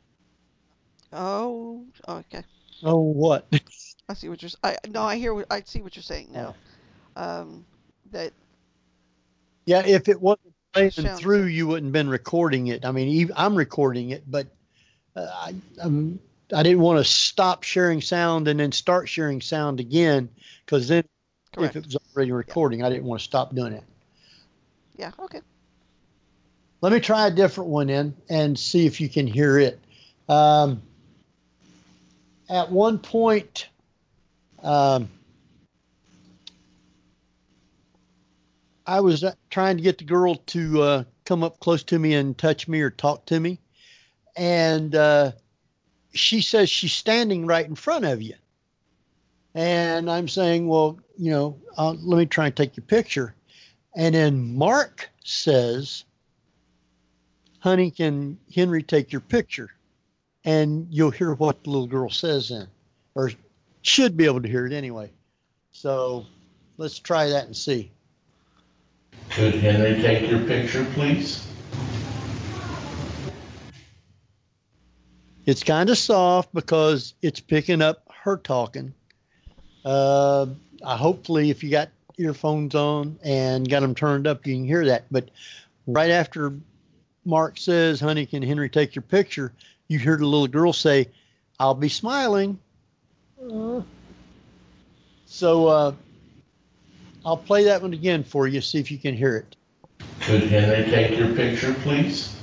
okay. Oh, what? I see what you're. I see what you're saying now. That. Yeah, if it wasn't playing through, you wouldn't have been recording it. I mean, I'm recording it, but I didn't want to stop sharing sound and then start sharing sound again, because then if it was already recording, I didn't want to stop doing it. Yeah. Okay. Let me try a different one in and see if you can hear it. At one point, I was trying to get the girl to come up close to me and touch me or talk to me. And she says she's standing right in front of you. And I'm saying, well, let me try and take your picture. And then Mark says, honey, can Henry take your picture? And you'll hear what the little girl says then, or should be able to hear it anyway. So let's try that and see. Could Henry take your picture, please? It's kind of soft because it's picking up her talking. Hopefully, if you got earphones on and got them turned up, you can hear that. But right after Mark says, honey, can Henry take your picture? You hear the little girl say, I'll be smiling. So I'll play that one again for you, see if you can hear it. Could Henry take your picture, please?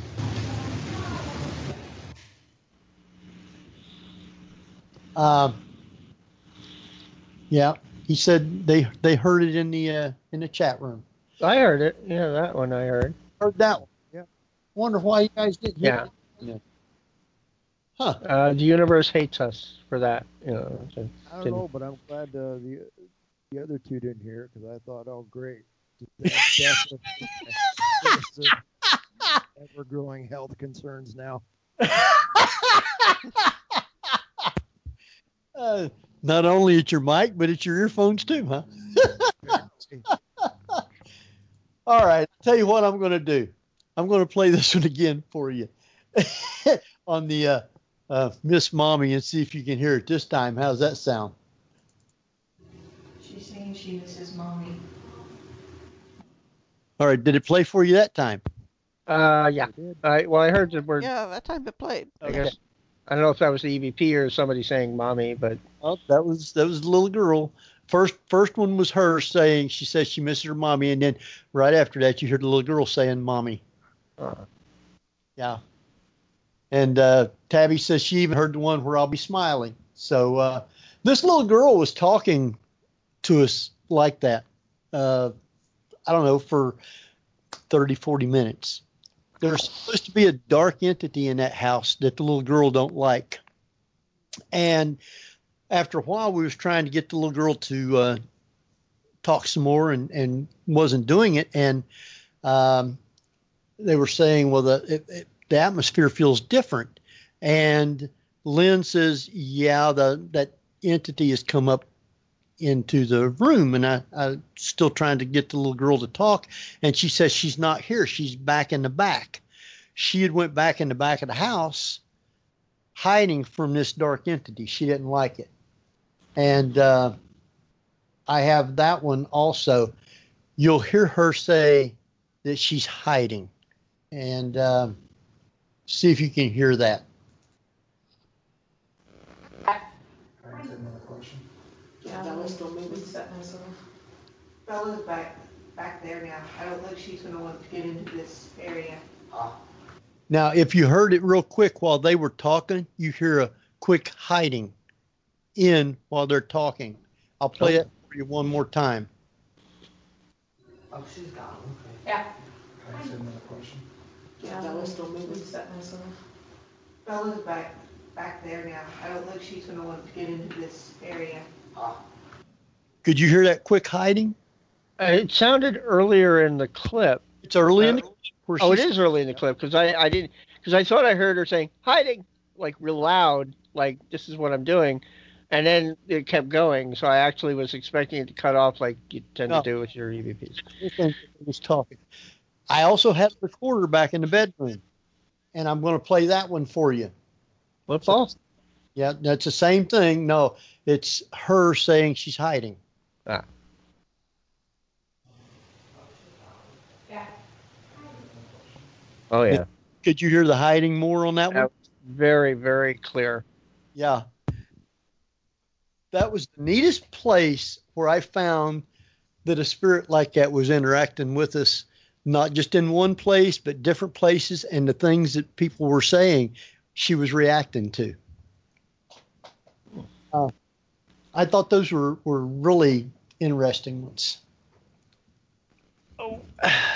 Yeah, he said they heard it in the chat room. I heard it. Yeah, that one I heard. Heard that one. Yeah. Wonder why you guys didn't hear it. Yeah. Huh. The universe hates us for that. I don't know, but I'm glad the other two didn't hear it, because I thought, oh, great. Ever-growing health concerns now. Not only at your mic, but at your earphones too, huh? All right. I'll tell you what I'm going to do. I'm going to play this one again for you on the Miss Mommy and see if you can hear it this time. How's that sound? She's saying she misses Mommy. All right. Did it play for you that time? Yeah. I heard the word. Yeah, that time it played. I guess. I don't know if that was the EVP or somebody saying mommy, but. Oh, that was the little girl. First one was her saying, she says she misses her mommy. And then right after that, you heard the little girl saying mommy. Yeah. And Tabby says she even heard the one where I'll be smiling. So this little girl was talking to us like that. I don't know, for 30, 40 minutes. there's supposed to be a dark entity in that house that the little girl don't like. And after a while, we was trying to get the little girl to talk some more and wasn't doing it. And they were saying, well, the atmosphere feels different. And Lynn says, yeah, that entity has come up into the room. And I'm still trying to get the little girl to talk. And she says she's not here. She's back in the back. She had went back in the back of the house hiding from this dark entity. She didn't like it. And I have that one also. You'll hear her say that she's hiding. And see if you can hear that. Yeah, Bella's still moving, set myself. Bella's back there now. I don't think she's going to want to get into this area. Now, if you heard it real quick while they were talking, you hear a quick hiding in while they're talking. I'll play it for you one more time. Oh, she's gone. Okay. Yeah. Another question. Yeah, Bella's still moving, set myself. Bella's back there now. I don't think she's going to want to get into this area. Could you hear that quick hiding? It sounded earlier in the clip. It's early in the clip. Oh, it is early in the clip because I thought I heard her saying hiding like real loud, like this is what I'm doing, and then it kept going. So I actually was expecting it to cut off like you tend to do with your EVPs. It was talking. I also had a recorder back in the bedroom, and I'm going to play that one for you. What's all? Yeah, that's the same thing. No, it's her saying she's hiding. Ah. Oh, yeah. Could you hear the hiding more on that one? Very, very clear. Yeah. That was the neatest place where I found that a spirit like that was interacting with us, not just in one place, but different places, and the things that people were saying she was reacting to. I thought those were really interesting ones. Oh.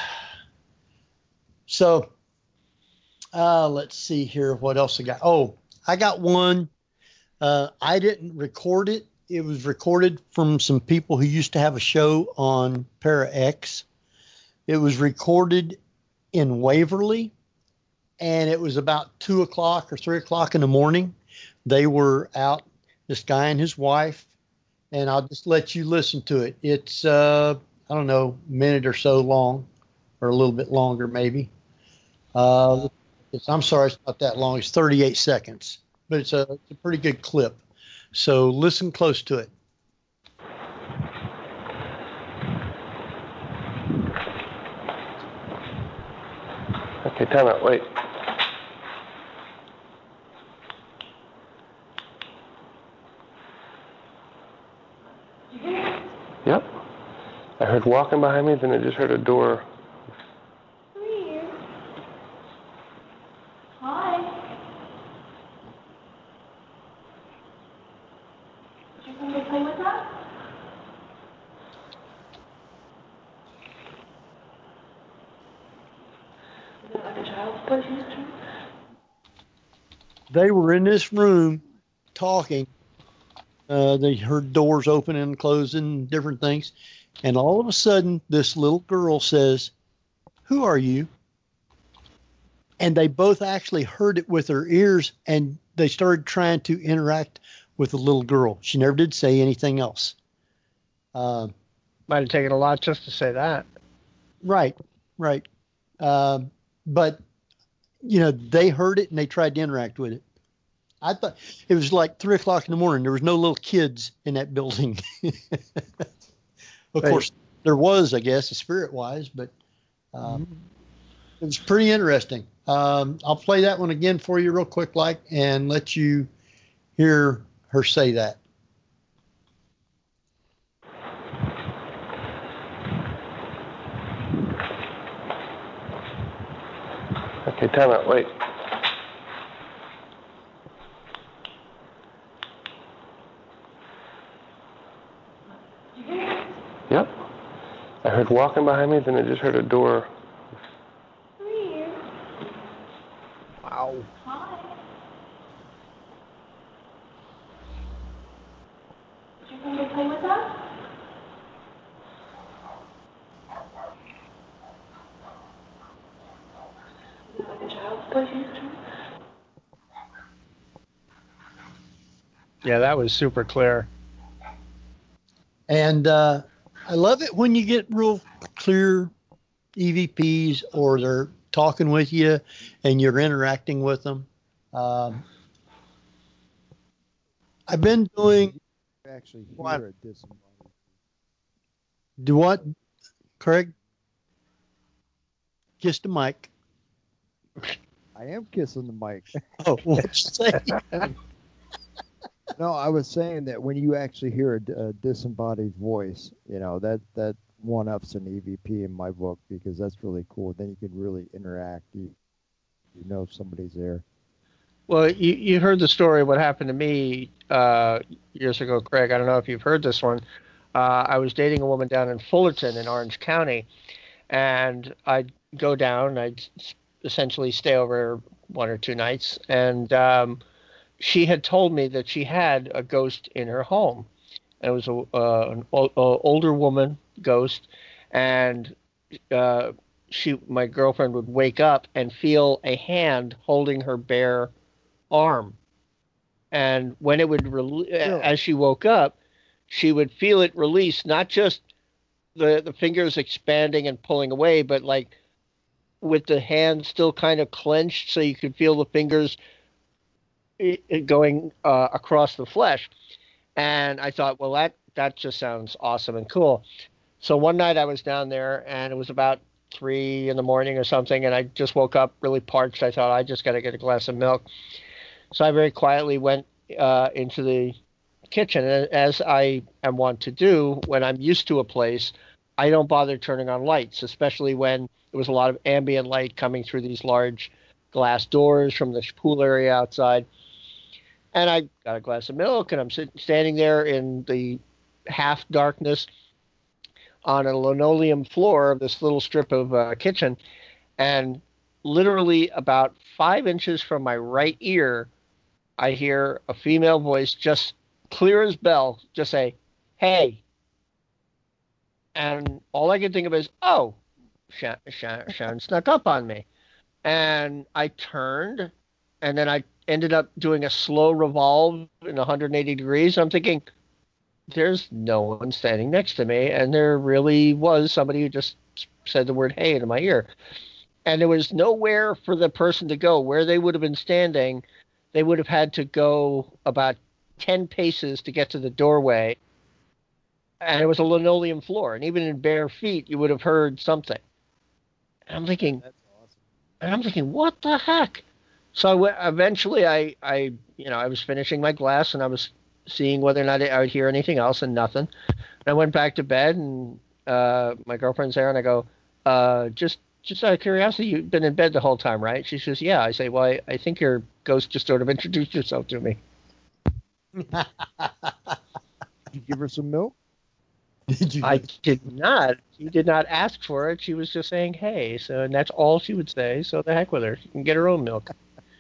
So, let's see here. What else I got? Oh, I got one. I didn't record it. It was recorded from some people who used to have a show on Para X. It was recorded in Waverly, and it was about 2 o'clock or 3 o'clock in the morning. They were out, this guy and his wife, and I'll just let you listen to it. It's, I don't know, a minute or so long, or a little bit longer maybe. I'm sorry, it's not that long. It's 38 seconds, but it's a pretty good clip. So listen close to it. Okay, time out, wait. Yep. I heard walking behind me, then I just heard a door. Hi. Did you come to play with us? Is it like a child's play? They were in this room talking. They heard doors open and closing, different things. And all of a sudden, this little girl says, "Who are you?" And they both actually heard it with their ears, and they started trying to interact with the little girl. She never did say anything else. Might have taken a lot just to say that. Right. But, you know, they heard it and they tried to interact with it. I thought it was like 3 o'clock in the morning. There was no little kids in that building. Of course, there was, I guess, spirit-wise, but it was pretty interesting. I'll play that one again for you real quick, and let you hear her say that. Okay, time out, wait. Yep. I heard walking behind me, then I just heard a door. Wow. Did you come to play with us? Is it like a child's play Houston? Yeah, that was super clear. And I love it when you get real clear EVPs or they're talking with you and you're interacting with them. I've been doing. Actually, What? hear a disembodied. Do what, Craig? Kiss the mic. I am kissing the mic. Oh, what'd you say? No, I was saying that when you actually hear a disembodied voice, that one-ups an EVP in my book because that's really cool. Then you can really interact. You know if somebody's there. Well, you heard the story of what happened to me years ago, Craig. I don't know if you've heard this one. I was dating a woman down in Fullerton in Orange County, and I'd go down. I'd essentially stay over 1 or 2 nights, and she had told me that she had a ghost in her home. And it was an older woman ghost, and my girlfriend would wake up and feel a hand holding her bare arm, and when it would as she woke up, she would feel it release, not just the fingers expanding and pulling away, but like with the hand still kind of clenched, so you could feel the fingers going across the flesh. And I thought, well, that just sounds awesome and cool. So one night I was down there, and it was about 3 a.m. or something, and I just woke up really parched. I thought, I just got to get a glass of milk. So I very quietly went into the kitchen, and as I am wont to do when I'm used to a place, I don't bother turning on lights, especially when there was a lot of ambient light coming through these large glass doors from the pool area outside. And I got a glass of milk, and I'm standing there in the half darkness on a linoleum floor of this little strip of kitchen, and literally about 5 inches from my right ear, I hear a female voice, just clear as bell, just say, "Hey." And all I could think of is, oh, Sharon snuck up on me. And I turned, and then I ended up doing a slow revolve in 180 degrees. I'm thinking, there's no one standing next to me. And there really was somebody who just said the word "hey" into my ear. And there was nowhere for the person to go. Where they would have been standing, they would have had to go about 10 paces to get to the doorway. And it was a linoleum floor. And even in bare feet, you would have heard something. And I'm thinking, that's awesome. And I'm thinking, what the heck? So eventually I was finishing my glass, and I was seeing whether or not I would hear anything else, and nothing. And I went back to bed, and my girlfriend's there, and I go, just out of curiosity, you've been in bed the whole time, right? She says, yeah. I say, well, I think your ghost just sort of introduced yourself to me. Did you give her some milk? I did not. She did not ask for it. She was just saying, hey. So, and that's all she would say. So the heck with her. She can get her own milk.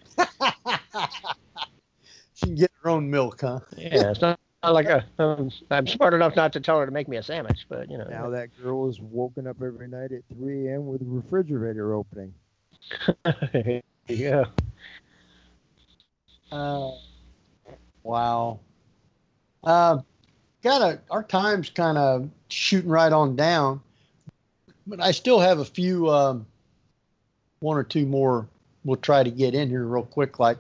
She can get her own milk, huh? Yeah, it's not like I'm smart enough not to tell her to make me a sandwich, but you know. Now that girl is woken up every night at 3 a.m. with a refrigerator opening. Yeah. Wow. Our time's kind of shooting right on down, but I still have a few, 1 or 2 more we'll try to get in here real quick. Like,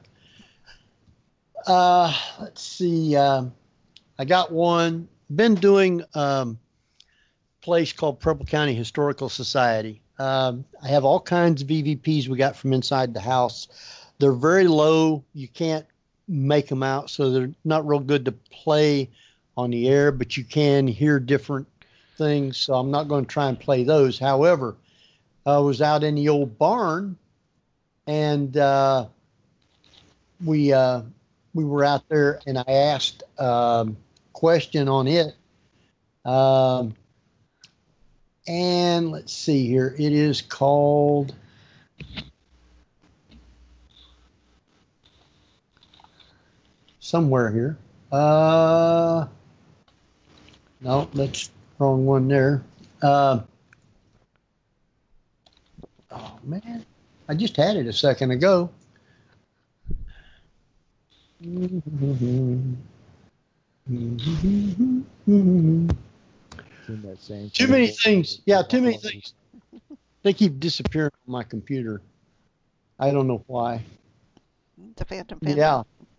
let's see, I got one, been doing a place called Preble County Historical Society. I have all kinds of EVPs we got from inside the house. They're very low. You can't make them out, so they're not real good to play on the air, but you can hear different things, so I'm not going to try and play those. However, I was out in the old barn, and we were out there, and I asked a question on it. And let's see here. It is called somewhere here. No, that's wrong one there. Oh man, I just had it a second ago. Too many things. Yeah, too many things. They keep disappearing on my computer. I don't know why. The Phantom. Yeah.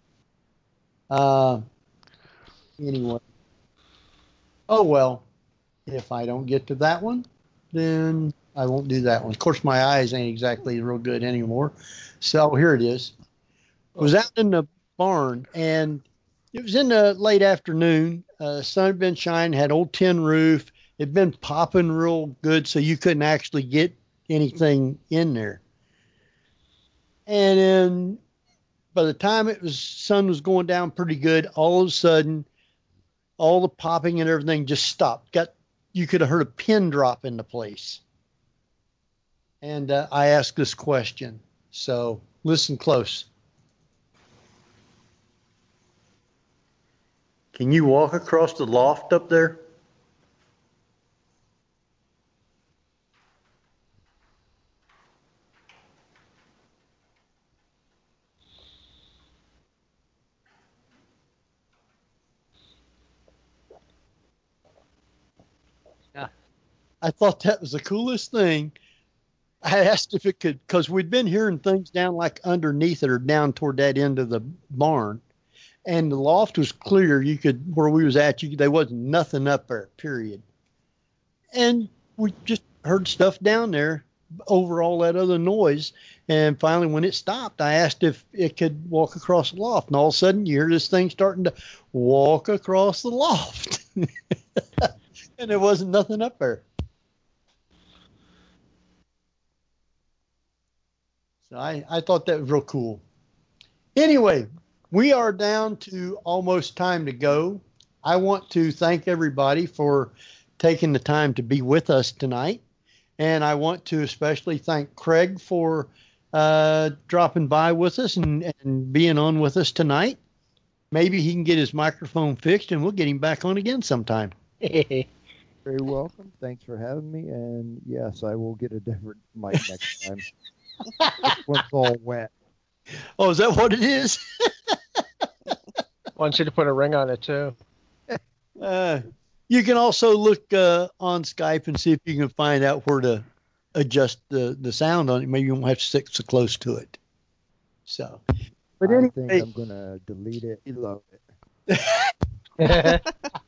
Anyway. Oh, well. If I don't get to that one, then I won't do that one. Of course, my eyes ain't exactly real good anymore. So here it is. I was out in the barn, and it was in the late afternoon. Sun had been shining, had old tin roof. It'd been popping real good, so you couldn't actually get anything in there. And then by the time sun was going down pretty good, all of a sudden, all the popping and everything just stopped. You could have heard a pin drop into place. And I asked this question, so listen close. Can you walk across the loft up there? Yeah. I thought that was the coolest thing. I asked if it could, because we'd been hearing things down like underneath it or down toward that end of the barn. And the loft was clear. Where we was at, there wasn't nothing up there, period. And we just heard stuff down there over all that other noise. And finally, when it stopped, I asked if it could walk across the loft. And all of a sudden, you hear this thing starting to walk across the loft. And there wasn't nothing up there. So I thought that was real cool. Anyway, we are down to almost time to go. I want to thank everybody for taking the time to be with us tonight. And I want to especially thank Craig for dropping by with us and being on with us tonight. Maybe he can get his microphone fixed and we'll get him back on again sometime. Very welcome. Thanks for having me. And yes, I will get a different mic next time. This one's all wet. Oh, is that what it is? Wants you to put a ring on it, too. You can also look on Skype and see if you can find out where to adjust the sound on it. Maybe you won't have to stick so close to it. So, but anyway, I think I'm going to delete it. Reload it.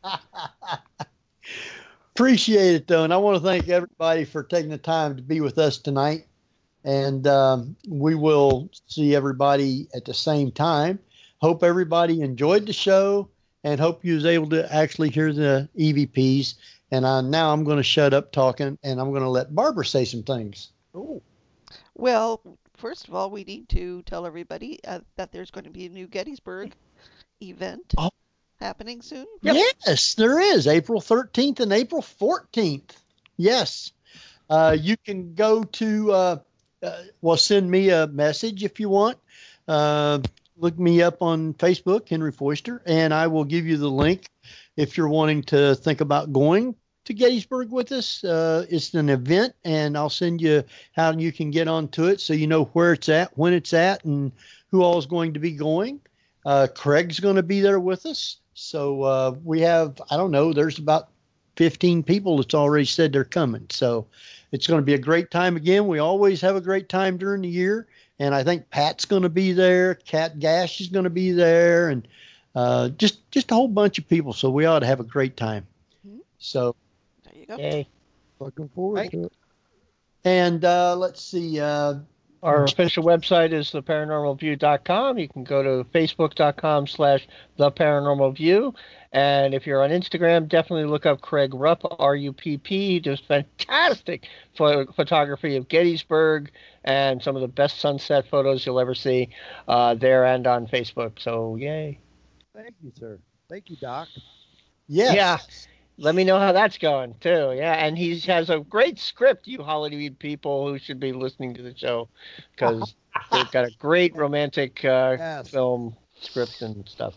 Appreciate it, though. And I want to thank everybody for taking the time to be with us tonight. And we will see everybody at the same time. Hope everybody enjoyed the show and hope you was able to actually hear the EVPs. And now I'm going to shut up talking and I'm going to let Barbara say some things. Oh. Well, first of all, we need to tell everybody that there's going to be a new Gettysburg event happening soon. Yes, there is. April 13th and April 14th. Yes. You can go to... send me a message if you want. Look me up on Facebook, Henry Foister, and I will give you the link if you're wanting to think about going to Gettysburg with us. It's an event, and I'll send you how you can get onto it so you know where it's at, when it's at, and who all is going to be going. Craig's going to be there with us. So we have, I don't know, there's about 15 people that's already said they're coming. So it's going to be a great time again. We always have a great time during the year. And I think Pat's going to be there. Kat Gash is going to be there. And just a whole bunch of people. So we ought to have a great time. Mm-hmm. So there you go. Yay. Looking forward to it. And let's see. Our official website is theparanormalview.com. You can go to facebook.com/theparanormalview. And if you're on Instagram, definitely look up Craig Rupp, R-U-P-P. He does fantastic photography of Gettysburg and some of the best sunset photos you'll ever see there and on Facebook. So, yay. Thank you, sir. Thank you, Doc. Yes. Yeah. Let me know how that's going, too. Yeah, and he has a great script, you Hollywood people who should be listening to the show, because they've got a great romantic film script and stuff.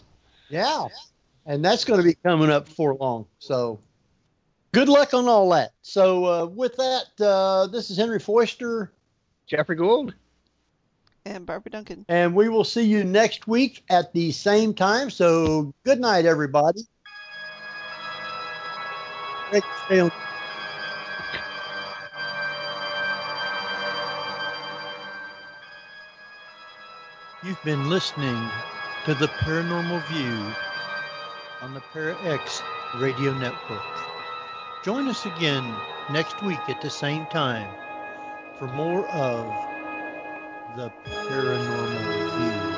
Yeah. And that's going to be coming up before long. So good luck on all that. So with that, this is Henry Foister. Jeffrey Gould. And Barbara Duncan. And we will see you next week at the same time. So good night, everybody. Great to stay on. You've been listening to The Paranormal View on the Para X Radio Network. Join us again next week at the same time for more of The Paranormal View.